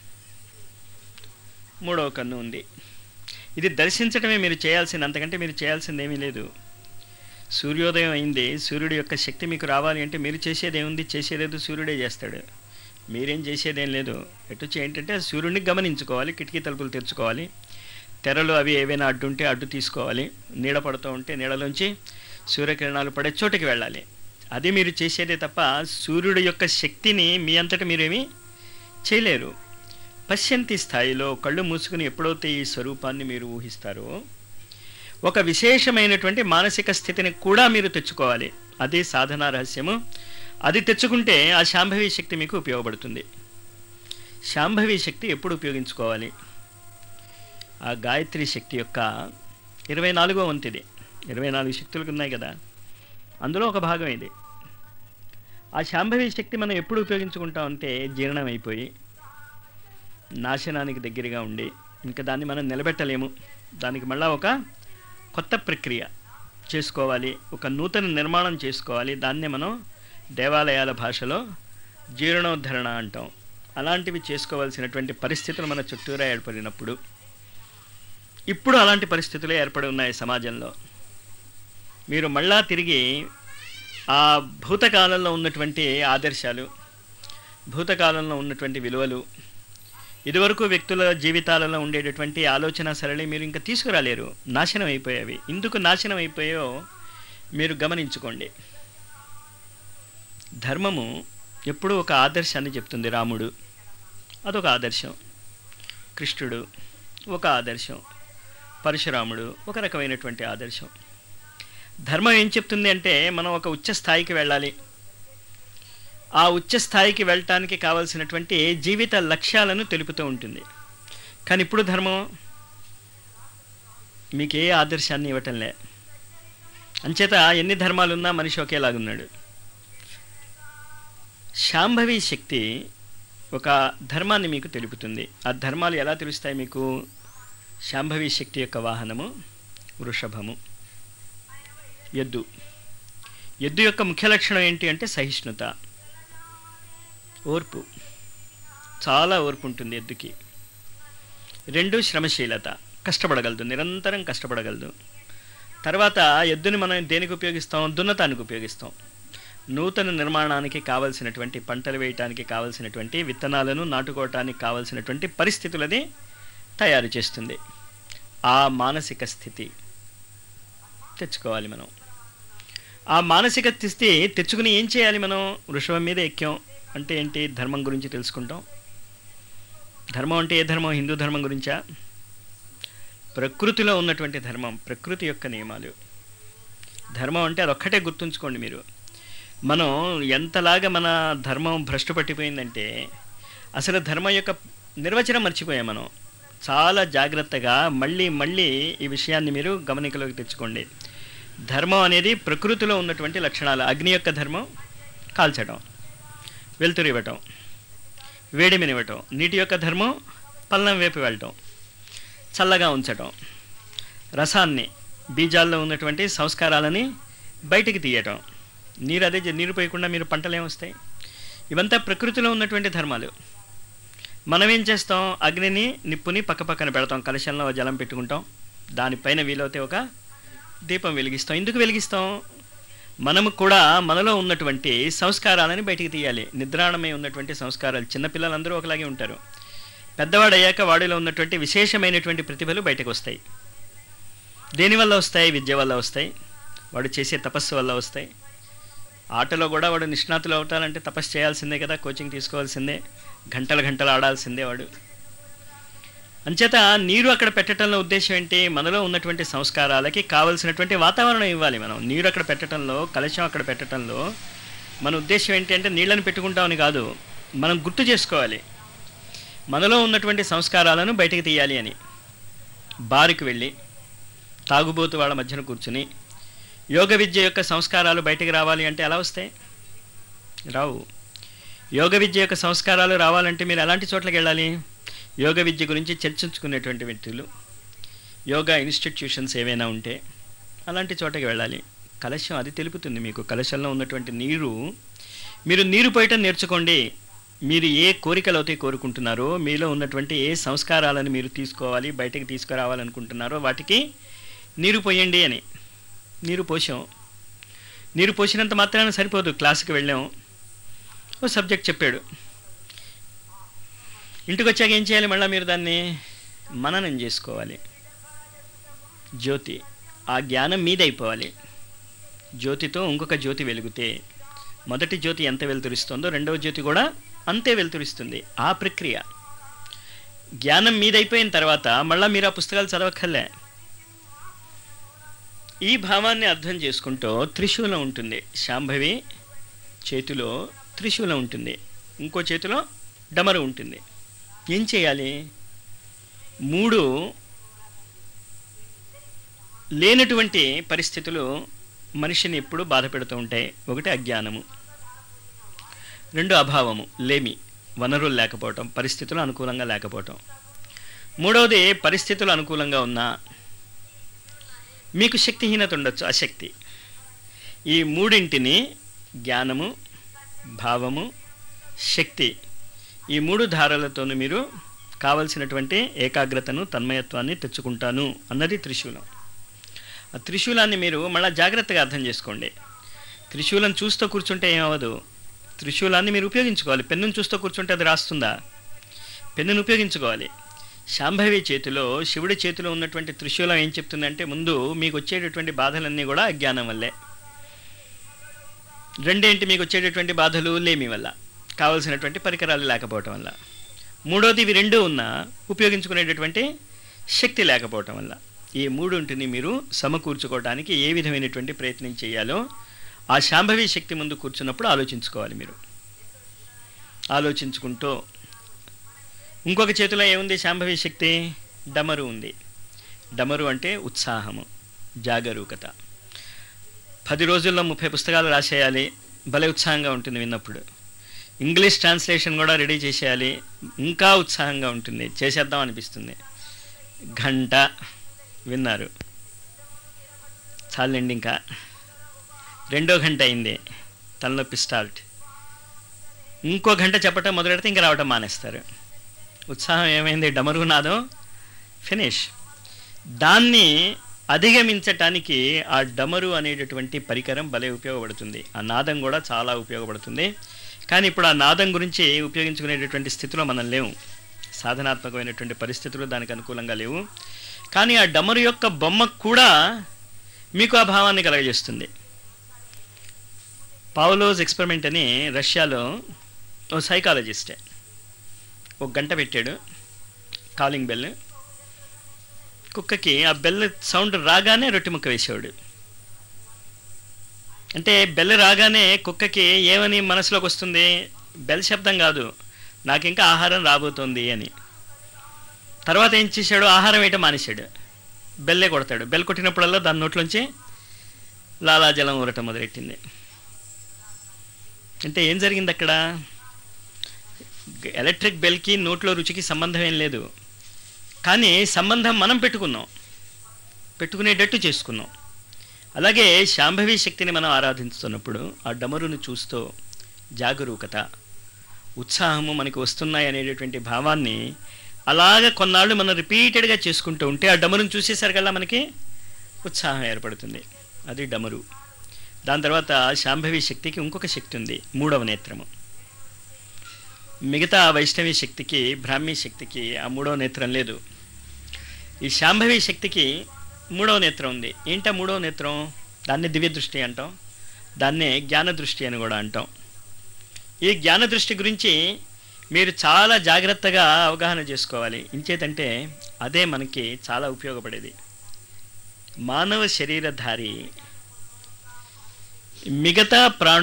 మూడవ కన్ను ఉంది. ఇది దర్శించడమే మీరు చేయాల్సింది, అంతకంటే మీరు చేయాల్సింది ఏమీ లేదు. సూర్యోదయం అయింది, సూర్యుడి యొక్క శక్తి మీకు రావాలి అంటే మీరు చేసేదేముంది? చేసేదేదో సూర్యుడే చేస్తాడు, మీరేం చేసేదేం లేదు. ఎటొచ్చి ఏంటంటే సూర్యుడిని గమనించుకోవాలి, కిటికీ తలుపులు తెరుచుకోవాలి, తెరలు అవి ఏవైనా అడ్డుంటే అడ్డు తీసుకోవాలి, నీడ పడుతూ ఉంటే నీడలోంచి సూర్యకిరణాలు పడే చోటుకి వెళ్ళాలి. అది మీరు చేసేదే తప్ప సూర్యుడి యొక్క శక్తిని మీ అంతటా మీరేమీ చేయలేరు. పశ్యంతి స్థాయిలో కళ్ళు మూసుకుని ఎప్పుడైతే ఈ స్వరూపాన్ని మీరు ఊహిస్తారో ఒక విశేషమైనటువంటి మానసిక స్థితిని కూడా మీరు తెచ్చుకోవాలి. అదే సాధనా రహస్యము. అది తెచ్చుకుంటే ఆ శాంభవి శక్తి మీకు ఉపయోగపడుతుంది. శాంభవి శక్తి ఎప్పుడు ఉపయోగించుకోవాలి? ఆ గాయత్రి శక్తి యొక్క 24వ వంతిది. 24 శక్తులకు ఉన్నాయి కదా, అందులో ఒక భాగం ఇది. ఆ శాంభవి శక్తి మనం ఎప్పుడు ఉపయోగించుకుంటామంటే జీర్ణం అయిపోయి నాశనానికి దగ్గరగా ఉండి ఇంకా దాన్ని మనం నిలబెట్టలేము. దానికి మళ్ళీ ఒక కొత్త ప్రక్రియ చేసుకోవాలి, ఒక నూతన నిర్మాణం చేసుకోవాలి. దాన్నే మనం దేవాలయాల భాషలో జీర్ణోద్ధరణ అంటాం. అలాంటివి చేసుకోవాల్సినటువంటి పరిస్థితులు మన చుట్టూరా ఏర్పడినప్పుడు, ఇప్పుడు అలాంటి పరిస్థితులే ఏర్పడి ఉన్నాయి సమాజంలో. మీరు మళ్ళా తిరిగి ఆ భూతకాలంలో ఉన్నటువంటి ఆదర్శాలు, భూతకాలంలో ఉన్నటువంటి విలువలు, ఇదివరకు వ్యక్తుల జీవితాలలో ఉండేటటువంటి ఆలోచన సరళి మీరు ఇంకా తీసుకురాలేరు. నాశనం అయిపోయేవి. ఎందుకు నాశనం అయిపోయాయో మీరు గమనించుకోండి. ధర్మము ఎప్పుడూ ఒక ఆదర్శాన్ని చెప్తుంది. రాముడు అదొక ఆదర్శం, కృష్ణుడు ఒక ఆదర్శం, పరశురాముడు ఒక రకమైనటువంటి ఆదర్శం. ధర్మం ఏం చెప్తుంది అంటే మనం ఒక ఉచ్చ స్థాయికి వెళ్ళాలి. ఆ ఉచ్చ స్థాయికి వెళ్ళటానికి కావలసినటువంటి జీవిత లక్ష్యాలను తెలుపుతూ ఉంటుంది. కానీ ఇప్పుడు ధర్మం మీకు ఏ ఆదర్శాన్ని ఇవ్వటంలే. అంచేత ఎన్ని ధర్మాలున్నా మనిషి ఒకేలాగున్నాడు. శాంభవి శక్తి ఒక ధర్మాన్ని మీకు తెలుపుతుంది. ఆ ధర్మాలు ఎలా తెలుస్తాయి మీకు? శాంభవి శక్తి యొక్క వాహనము వృషభము, ఎద్దు. ఎద్దు యొక్క ముఖ్య లక్షణం ఏంటి అంటే సహిష్ణుత, ఓర్పు. చాలా ఓర్పు ఉంటుంది ఎద్దుకి. 2 శ్రమశీలత, కష్టపడగలదు, నిరంతరం కష్టపడగలదు. తర్వాత ఎద్దుని మనం దేనికి ఉపయోగిస్తాం? దున్నతానికి ఉపయోగిస్తాం. నూతన నిర్మాణానికి కావలసినటువంటి, పంటలు వేయటానికి కావలసినటువంటి విత్తనాలను నాటుకోవటానికి కావలసినటువంటి పరిస్థితులని తయారు చేస్తుంది. ఆ మానసిక స్థితి తెచ్చుకోవాలి మనం. ఆ మానసిక స్థితి తెచ్చుకుని ఏం చేయాలి మనం? వృషభం మీద ఎక్కాం అంటే ఏంటి? ధర్మం గురించి తెలుసుకుంటాం. ధర్మం అంటే ఏ ధర్మం? హిందూ ధర్మం గురించా? ప్రకృతిలో ఉన్నటువంటి ధర్మం, ప్రకృతి యొక్క నియమాలు. ధర్మం అంటే అదొక్కటే గుర్తుంచుకోండి మీరు. మనం ఎంతలాగా మన ధర్మం భ్రష్టు పట్టిపోయిందంటే అసలు ధర్మం యొక్క నిర్వచనం మర్చిపోయాం మనం. చాలా జాగ్రత్తగా మళ్ళీ మళ్ళీ ఈ విషయాన్ని మీరు గమనికలోకి తెచ్చుకోండి. ధర్మం అనేది ప్రకృతిలో ఉన్నటువంటి లక్షణాలు. అగ్ని యొక్క ధర్మం కాల్చడం, వెలుతురు ఇవ్వటం, వేడిమినివ్వటం. నీటి యొక్క ధర్మం పల్లం వేపి వెళ్ళటం, చల్లగా ఉంచటం. రసాన్ని, బీజాల్లో ఉన్నటువంటి సంస్కారాలని బయటికి తీయటం. నీరు పోయకుండా మీరు పంటలు ఏమొస్తాయి? ఇవంతా ప్రకృతిలో ఉన్నటువంటి ధర్మాలు. మనం ఏం చేస్తాం? అగ్నిని, నిప్పుని పక్కపక్కన పెడతాం, కలశంలో జలం పెట్టుకుంటాం, దానిపైన వీలైతే ఒక దీపం వెలిగిస్తాం. ఎందుకు వెలిగిస్తాం? మనము కూడా మనలో ఉన్నటువంటి సంస్కారాలని బయటికి తీయాలి. నిద్రాణమై ఉన్నటువంటి సంస్కారాలు. చిన్నపిల్లలందరూ ఒకలాగే ఉంటారు. పెద్దవాడయ్యాక వాడిలో ఉన్నటువంటి విశేషమైనటువంటి ప్రతిభలు బయటకు వస్తాయి. దేనివల్ల వస్తాయి? విద్య వల్ల వస్తాయి, వాడు చేసే తపస్సు వల్ల వస్తాయి. ఆటలో కూడా వాడు నిష్ణాతులు అవుతారంటే తపస్సు చేయాల్సిందే కదా, కోచింగ్ తీసుకోవాల్సిందే, గంటలు ఆడాల్సిందే వాడు. అంచేత నీరు అక్కడ పెట్టడంలో ఉద్దేశం ఏంటి? మనలో ఉన్నటువంటి సంస్కారాలకి కావలసినటువంటి వాతావరణం ఇవ్వాలి. మనం నీరు అక్కడ పెట్టడంలో, కలశం అక్కడ పెట్టడంలో మన ఉద్దేశం ఏంటి అంటే నీళ్ళని పెట్టుకుంటామని కాదు, మనం గుర్తు చేసుకోవాలి మనలో ఉన్నటువంటి సంస్కారాలను బయటకు తీయాలి అని. బారుకి వెళ్ళి తాగుబోతు వాళ్ళ మధ్యన కూర్చుని యోగ విద్య యొక్క సంస్కారాలు బయటకు రావాలి అంటే ఎలా వస్తాయి? రావు. యోగ విద్య యొక్క సంస్కారాలు రావాలంటే మీరు ఎలాంటి చోట్లకి వెళ్ళాలి? యోగ విద్య గురించి చర్చించుకునేటువంటి వ్యక్తులు, యోగా ఇన్స్టిట్యూషన్స్ ఏవైనా ఉంటే అలాంటి చోటకి వెళ్ళాలి. కలశం అది తెలుపుతుంది మీకు. కలశంలో ఉన్నటువంటి నీరు, మీరు నీరు పోయటం నేర్చుకోండి. మీరు ఏ కోరికలు అయితే కోరుకుంటున్నారో, మీలో ఉన్నటువంటి ఏ సంస్కారాలను మీరు తీసుకోవాలి, బయటకు తీసుకురావాలనుకుంటున్నారో వాటికి నీరు పోయండి అని. నీరు పోసాం. నీరు పోసినంత మాత్రాన సరిపోదు. క్లాసుకి వెళ్ళాం, ఓ సబ్జెక్ట్ చెప్పాడు, ఇంటికి వచ్చాక ఏం చేయాలి? మళ్ళీ మీరు దాన్ని మననం చేసుకోవాలి. జ్యోతి, ఆ జ్ఞానం మీదైపోవాలి. జ్యోతితో ఇంకొక జ్యోతి వెలిగితే మొదటి జ్యోతి ఎంత వెలుతురిస్తుందో రెండవ జ్యోతి కూడా అంతే వెలుతురిస్తుంది. ఆ ప్రక్రియ. జ్ఞానం మీదైపోయిన తర్వాత మళ్ళీ మీరు ఆ పుస్తకాలు చదవక్కర్లే. ఈ భావాన్ని అర్థం చేసుకుంటూ త్రిశూలం ఉంటుంది. శాంభవి చేతిలో త్రిశూలం ఉంటుంది, ఇంకో చేతిలో డమరు ఉంటుంది. ఏం చేయాలి? 3 లేనటువంటి పరిస్థితులు మనిషిని ఎప్పుడు బాధ పెడుతూ ఉంటాయి. 1 అజ్ఞానము, 2 అభావము, లేమి, వనరులు లేకపోవటం, పరిస్థితులు అనుకూలంగా లేకపోవటం. 3వది పరిస్థితులు అనుకూలంగా ఉన్నా మీకు శక్తిహీనత ఉండొచ్చు, అశక్తి. ఈ 3ంటిని జ్ఞానము, భావము, శక్తి, ఈ 3 ధారలతోనూ మీరు కావలసినటువంటి ఏకాగ్రతను, తన్మయత్వాన్ని తెచ్చుకుంటాను అన్నది త్రిశూలం. ఆ త్రిశూలాన్ని మీరు మళ్ళీ జాగ్రత్తగా అర్థం చేసుకోండి. త్రిశూలం చూస్తూ కూర్చుంటే ఏమవ్వదు. త్రిశూలాన్ని మీరు ఉపయోగించుకోవాలి. పెన్నును చూస్తూ కూర్చుంటే అది రాస్తుందా? పెన్నును ఉపయోగించుకోవాలి. శాంభవి చేతిలో, శివుడి చేతిలో ఉన్నటువంటి త్రిశూలం ఏం చెప్తుందంటే, ముందు మీకు వచ్చేటటువంటి బాధలన్నీ కూడా అజ్ఞానం వల్లే. 2 మీకు వచ్చేటటువంటి బాధలు లేమి వల్ల, కావలసినటువంటి పరికరాలు లేకపోవటం వల్ల. 3వది ఇవి 2 ఉన్నా ఉపయోగించుకునేటటువంటి శక్తి లేకపోవటం వల్ల. ఈ 3ంటిని మీరు సమకూర్చుకోవడానికి ఏ విధమైనటువంటి ప్రయత్నం చేయాలో ఆ శాంభవి శక్తి ముందు కూర్చున్నప్పుడు ఆలోచించుకోవాలి. మీరు ఆలోచించుకుంటూ ఇంకొక చేతిలో ఏముంది? శాంభవి శక్తి డమరు ఉంది. డమరు అంటే ఉత్సాహము, జాగరూకత. 10 రోజుల్లో 30 పుస్తకాలు రాసేయాలి, భలే ఉత్సాహంగా ఉంటుంది విన్నప్పుడు. ఇంగ్లీష్ ట్రాన్స్లేషన్ కూడా రెడీ చేసేయాలి, ఇంకా ఉత్సాహంగా ఉంటుంది, చేసేద్దాం అనిపిస్తుంది. గంట విన్నారు, చాలండి, ఇంకా 2వ గంట అయింది, తలనొప్పి స్టార్ట్. ఇంకో గంట చెప్పటం మొదలెడితే ఇంకా రావటం మానేస్తారు. ఉత్సాహం ఏమైంది? డమరు నాదం ఫినిష్. దాన్ని అధిగమించటానికి ఆ డమరు అనేటటువంటి పరికరం భలే ఉపయోగపడుతుంది. ఆ నాదం కూడా చాలా ఉపయోగపడుతుంది. కానీ ఇప్పుడు ఆ నాదం గురించి ఉపయోగించుకునేటటువంటి స్థితిలో మనం లేవు. సాధనాత్మకమైనటువంటి పరిస్థితులు దానికి అనుకూలంగా లేవు. కానీ ఆ డమరు యొక్క బొమ్మ కూడా మీకు ఆ భావాన్ని కలగజేస్తుంది. పావ్లోవ్స్ ఎక్స్పెరిమెంట్ అని రష్యాలో ఓ సైకాలజిస్టే 1 గంట పెట్టాడు కాలింగ్ బెల్. కుక్కకి ఆ బెల్ సౌండ్ రాగానే రొట్టె ముక్క వేసేవాడు. అంటే బెల్ రాగానే కుక్కకి ఏమని మనసులోకి వస్తుంది? బెల్ శబ్దం కాదు, నాకు ఇంకా ఆహారం రాబోతోంది అని. తర్వాత ఏం చేశాడు? ఆహారం వేయటం మానేశాడు, బెల్లే కొడతాడు. బెల్ కొట్టినప్పుడల్లా దాని నోట్లోంచి లాలాజలం ఊరటం మొదలెట్టింది. అంటే ఏం జరిగింది అక్కడ? ఎలక్ట్రిక్ బెల్కి నోట్లో రుచికి సంబంధం ఏం లేదు, కానీ సంబంధం మనం పెట్టుకునేటట్టు చేసుకున్నాం. అలాగే శాంభవి శక్తిని మనం ఆరాధిస్తున్నప్పుడు ఆ డమరును చూస్తూ జాగరూకత, ఉత్సాహము మనకు వస్తున్నాయి అనేటటువంటి భావాన్ని అలాగ కొన్నాళ్ళు మనం రిపీటెడ్గా చేసుకుంటూ ఉంటే ఆ డమరును చూసేసరికల్లా మనకి ఉత్సాహం ఏర్పడుతుంది. అది డమరు. దాని తర్వాత శాంభవి శక్తికి ఇంకొక శక్తి ఉంది, మూడవ నేత్రము. మిగతా వైష్ణవి శక్తికి, బ్రాహ్మీ శక్తికి ఆ మూడవ నేత్రం లేదు. ఈ శాంభవి శక్తికి మూడవ నేత్రం ఉంది. ఏంటా మూడవ నేత్రం? దాన్ని దివ్య దృష్టి అంటాం, దాన్నే జ్ఞాన దృష్టి అని కూడా అంటాం. ఈ జ్ఞాన దృష్టి గురించి మీరు చాలా జాగ్రత్తగా అవగాహన చేసుకోవాలి. ఇంచేతంటే అదే మనకి చాలా ఉపయోగపడేది. మానవ శరీరధారి మిగతా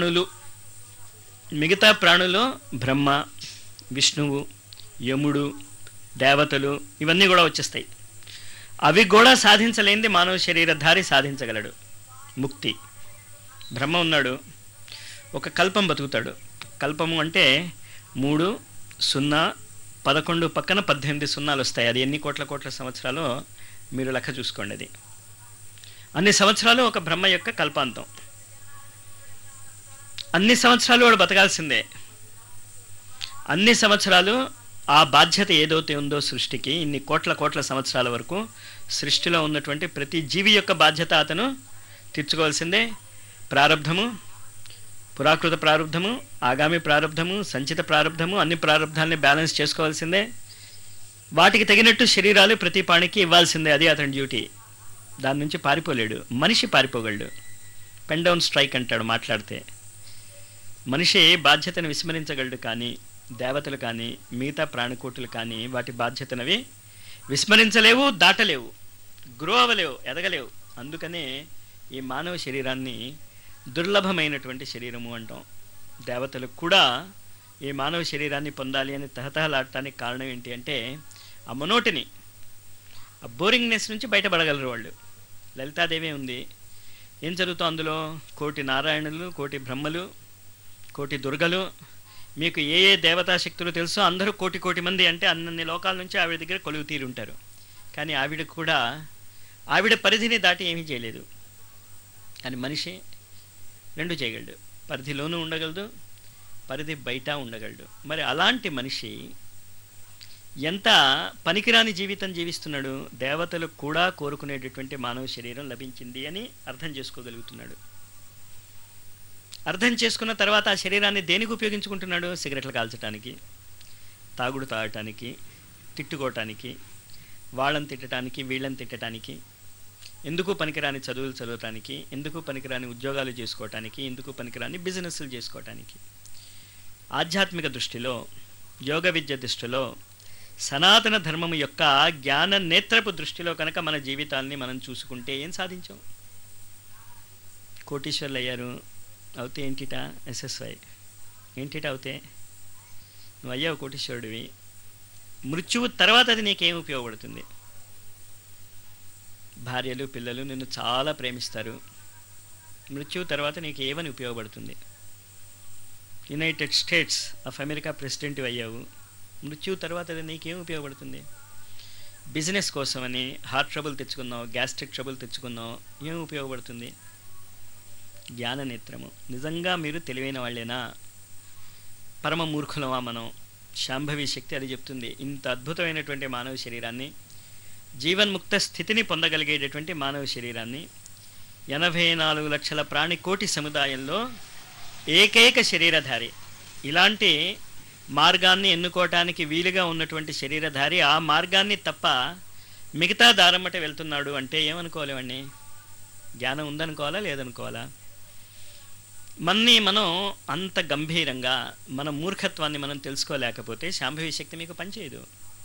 ప్రాణులు బ్రహ్మ, విష్ణువు, యముడు, దేవతలు ఇవన్నీ కూడా వచ్చేస్తాయి. అవి కూడా సాధించలేనిది మానవ శరీరధారి సాధించగలడు. ముక్తి. బ్రహ్మ ఉన్నాడు, ఒక కల్పం బతుకుతాడు. కల్పము అంటే 3, 0, 11 పక్కన 18 సున్నాలు వస్తాయి. అది ఎన్ని కోట్ల సంవత్సరాలు మీరు లెక్క చూసుకోండి. అది అన్ని సంవత్సరాలు ఒక బ్రహ్మ యొక్క కల్పాంతం. అన్ని సంవత్సరాలు వాడు బతకాల్సిందే. అన్ని సంవత్సరాలు ఆ బాధ్యత ఏదైతే ఉందో సృష్టికి, ఇన్ని కోట్ల సంవత్సరాల వరకు సృష్టిలో ఉన్నటువంటి ప్రతి జీవి యొక్క బాధ్యత అతను తీర్చుకోవాల్సిందే. ప్రారబ్ధము, పురాకృత ప్రారబ్ధము, ఆగామి ప్రారబ్ధము, సంచిత ప్రారబ్ధము, అన్ని ప్రారబ్ధాలని బ్యాలెన్స్ చేసుకోవాల్సిందే. వాటికి తగినట్టు శరీరాలు ప్రతి ప్రాణికి ఇవ్వాల్సిందే. అది అతని డ్యూటీ. దాని నుంచి పారిపోలేడు. మనిషి పారిపోగలడు. పెన్ డౌన్ స్ట్రైక్ అంటాడు మాట్లాడితే. మనిషి బాధ్యతను విస్మరించగలడు, కానీ దేవతలు కానీ మిగతా ప్రాణికోటులు కానీ వాటి బాధ్యతనవి విస్మరించలేవు, దాటలేవు, గ్రో అవ్వలేవు, ఎదగలేవు. అందుకనే ఈ మానవ శరీరాన్ని దుర్లభమైనటువంటి శరీరము అంటాం. దేవతలు కూడా ఈ మానవ శరీరాన్ని పొందాలి అని తహతహలాడటానికి కారణం ఏంటి అంటే ఆ మనోటిని, ఆ బోరింగ్నెస్ నుంచి బయటపడగలరు వాళ్ళు. లలితాదేవి ఉంది. ఏం జరుగుతాం అందులో? కోటి నారాయణులు, కోటి బ్రహ్మలు, కోటి దుర్గలు, మీకు ఏ ఏ దేవతాశక్తులు తెలుసో అందరూ కోటి మంది. అంటే అన్ని లోకాల నుంచి ఆవిడ దగ్గర కొలువు తీరి ఉంటారు. కానీ ఆవిడ కూడా ఆవిడ పరిధిని దాటి ఏమీ చేయలేదు. కానీ మనిషి రెండు చేయగలడు. పరిధిలోనూ ఉండగలదు, పరిధి బయట ఉండగలడు. మరి అలాంటి మనిషి ఎంత పనికిరాని జీవితం జీవిస్తున్నాడు. దేవతలు కూడా కోరుకునేటటువంటి మానవ శరీరం లభించింది అని అర్థం చేసుకోగలుగుతున్నాడు. అర్థం చేసుకున్న తర్వాత ఆ శరీరాన్ని దేనికి ఉపయోగించుకుంటున్నాడు? సిగరెట్లు కాల్చడానికి, తాగుడు తాగటానికి, తిట్టుకోవటానికి, వాళ్ళని తిట్టడానికి, వీళ్ళని తిట్టడానికి, ఎందుకు పనికిరాని చదువులు చదవటానికి, ఎందుకు పనికిరాని ఉద్యోగాలు చేసుకోవటానికి, ఎందుకు పనికిరాని బిజినెస్లు చేసుకోవటానికి. ఆధ్యాత్మిక దృష్టిలో, యోగ విద్య దృష్టిలో, సనాతన ధర్మము యొక్క జ్ఞాన నేత్రపు దృష్టిలో కనుక మన జీవితాల్ని మనం చూసుకుంటే ఏం సాధించాం? కోటీశ్వర్లు అయ్యారు. అవుతే ఏంటిట? SSY ఏంటిట అవుతే? నువ్వు అయ్యావు కోటీశ్వరుడివి. మృత్యువు తర్వాత అది నీకేం ఉపయోగపడుతుంది? భార్యలు, పిల్లలు నిన్ను చాలా ప్రేమిస్తారు. మృత్యువు తర్వాత నీకు ఏమని ఉపయోగపడుతుంది? United States of America president అయ్యావు. మృత్యువు తర్వాత అది నీకేం ఉపయోగపడుతుంది? బిజినెస్ కోసమని హార్ట్ ట్రబుల్ తెచ్చుకున్నావు, గ్యాస్ట్రిక్ ట్రబుల్ తెచ్చుకున్నావు, ఏం ఉపయోగపడుతుంది? జ్ఞాననేత్రము. నిజంగా మీరు తెలివైన వాళ్ళేనా? పరమ మూర్ఖులమా మనం? శాంభవి శక్తి అది చెప్తుంది. ఇంత అద్భుతమైనటువంటి మానవ శరీరాన్ని, జీవన్ముక్త స్థితిని పొందగలిగేటటువంటి మానవ శరీరాన్ని 84 లక్షల ప్రాణికోటి సముదాయంలో ఏకైక శరీరధారి, ఇలాంటి మార్గాన్ని ఎన్నుకోవటానికి వీలుగా ఉన్నటువంటి శరీరధారి ఆ మార్గాన్ని తప్ప మిగతా దారమ్మట వెళ్తున్నాడు అంటే ఏమనుకోవాలి? వాడిని జ్ఞానం ఉందనుకోవాలా, లేదనుకోవాలా? మనం అంత గంభీరంగా మన మూర్ఖత్వాన్ని మనం తెలుసుకోలేకపోతే శాంభవి శక్తి మీకు పనిచేయదు.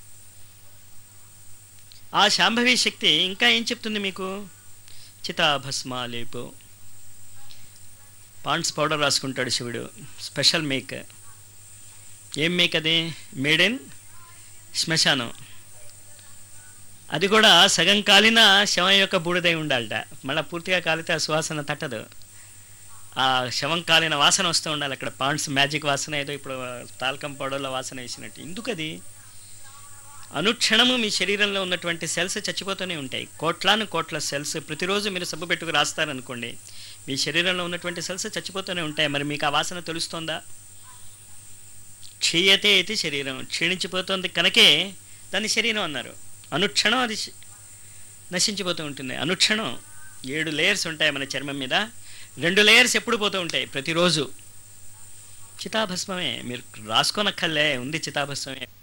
ఆ శాంభవి శక్తి ఇంకా ఏం చెప్తుంది మీకు? చితాభస్మాలేపో, పాండ్స్ పౌడర్ రాసుకుంటాడు శివుడు, స్పెషల్ మేక్. ఏం మేక్ అది? మేడ్ ఇన్ శ్మశానం. అది కూడా సగం కాలిన శవం యొక్క బూడిదై ఉండాలట. మళ్ళీ పూర్తిగా కాలితే ఆ సువాసన తట్టదు. ఆ శవం కాలిన వాసన వస్తూ ఉండాలి. అక్కడ పాండ్స్ మ్యాజిక్ వాసన, ఏదో ఇప్పుడు తాల్కం పౌడర్లో వాసన వేసినట్టు. ఎందుకు అది? అనుక్షణము మీ శరీరంలో ఉన్నటువంటి సెల్స్ చచ్చిపోతూనే ఉంటాయి. కోట్ల సెల్స్. ప్రతిరోజు మీరు సబ్బు పెట్టుకు రాస్తారనుకోండి, మీ శరీరంలో ఉన్నటువంటి సెల్స్ చచ్చిపోతూనే ఉంటాయి. మరి మీకు ఆ వాసన తెలుస్తోందా? క్షీయతే ఇది శరీరం, క్షీణించిపోతుంది కనుకే దాన్ని శరీరం అన్నారు. అనుక్షణం అది నశించిపోతూ ఉంటుంది. అనుక్షణం 7 లేయర్స్ ఉంటాయి మన చర్మం మీద. 2 లేయర్స్ ఎప్పుడు పోతూ ఉంటాయి ప్రతిరోజు. చితాభస్మమే, మీరు రాసుకోనక్కర్లే, ఉంది చితాభస్మమే.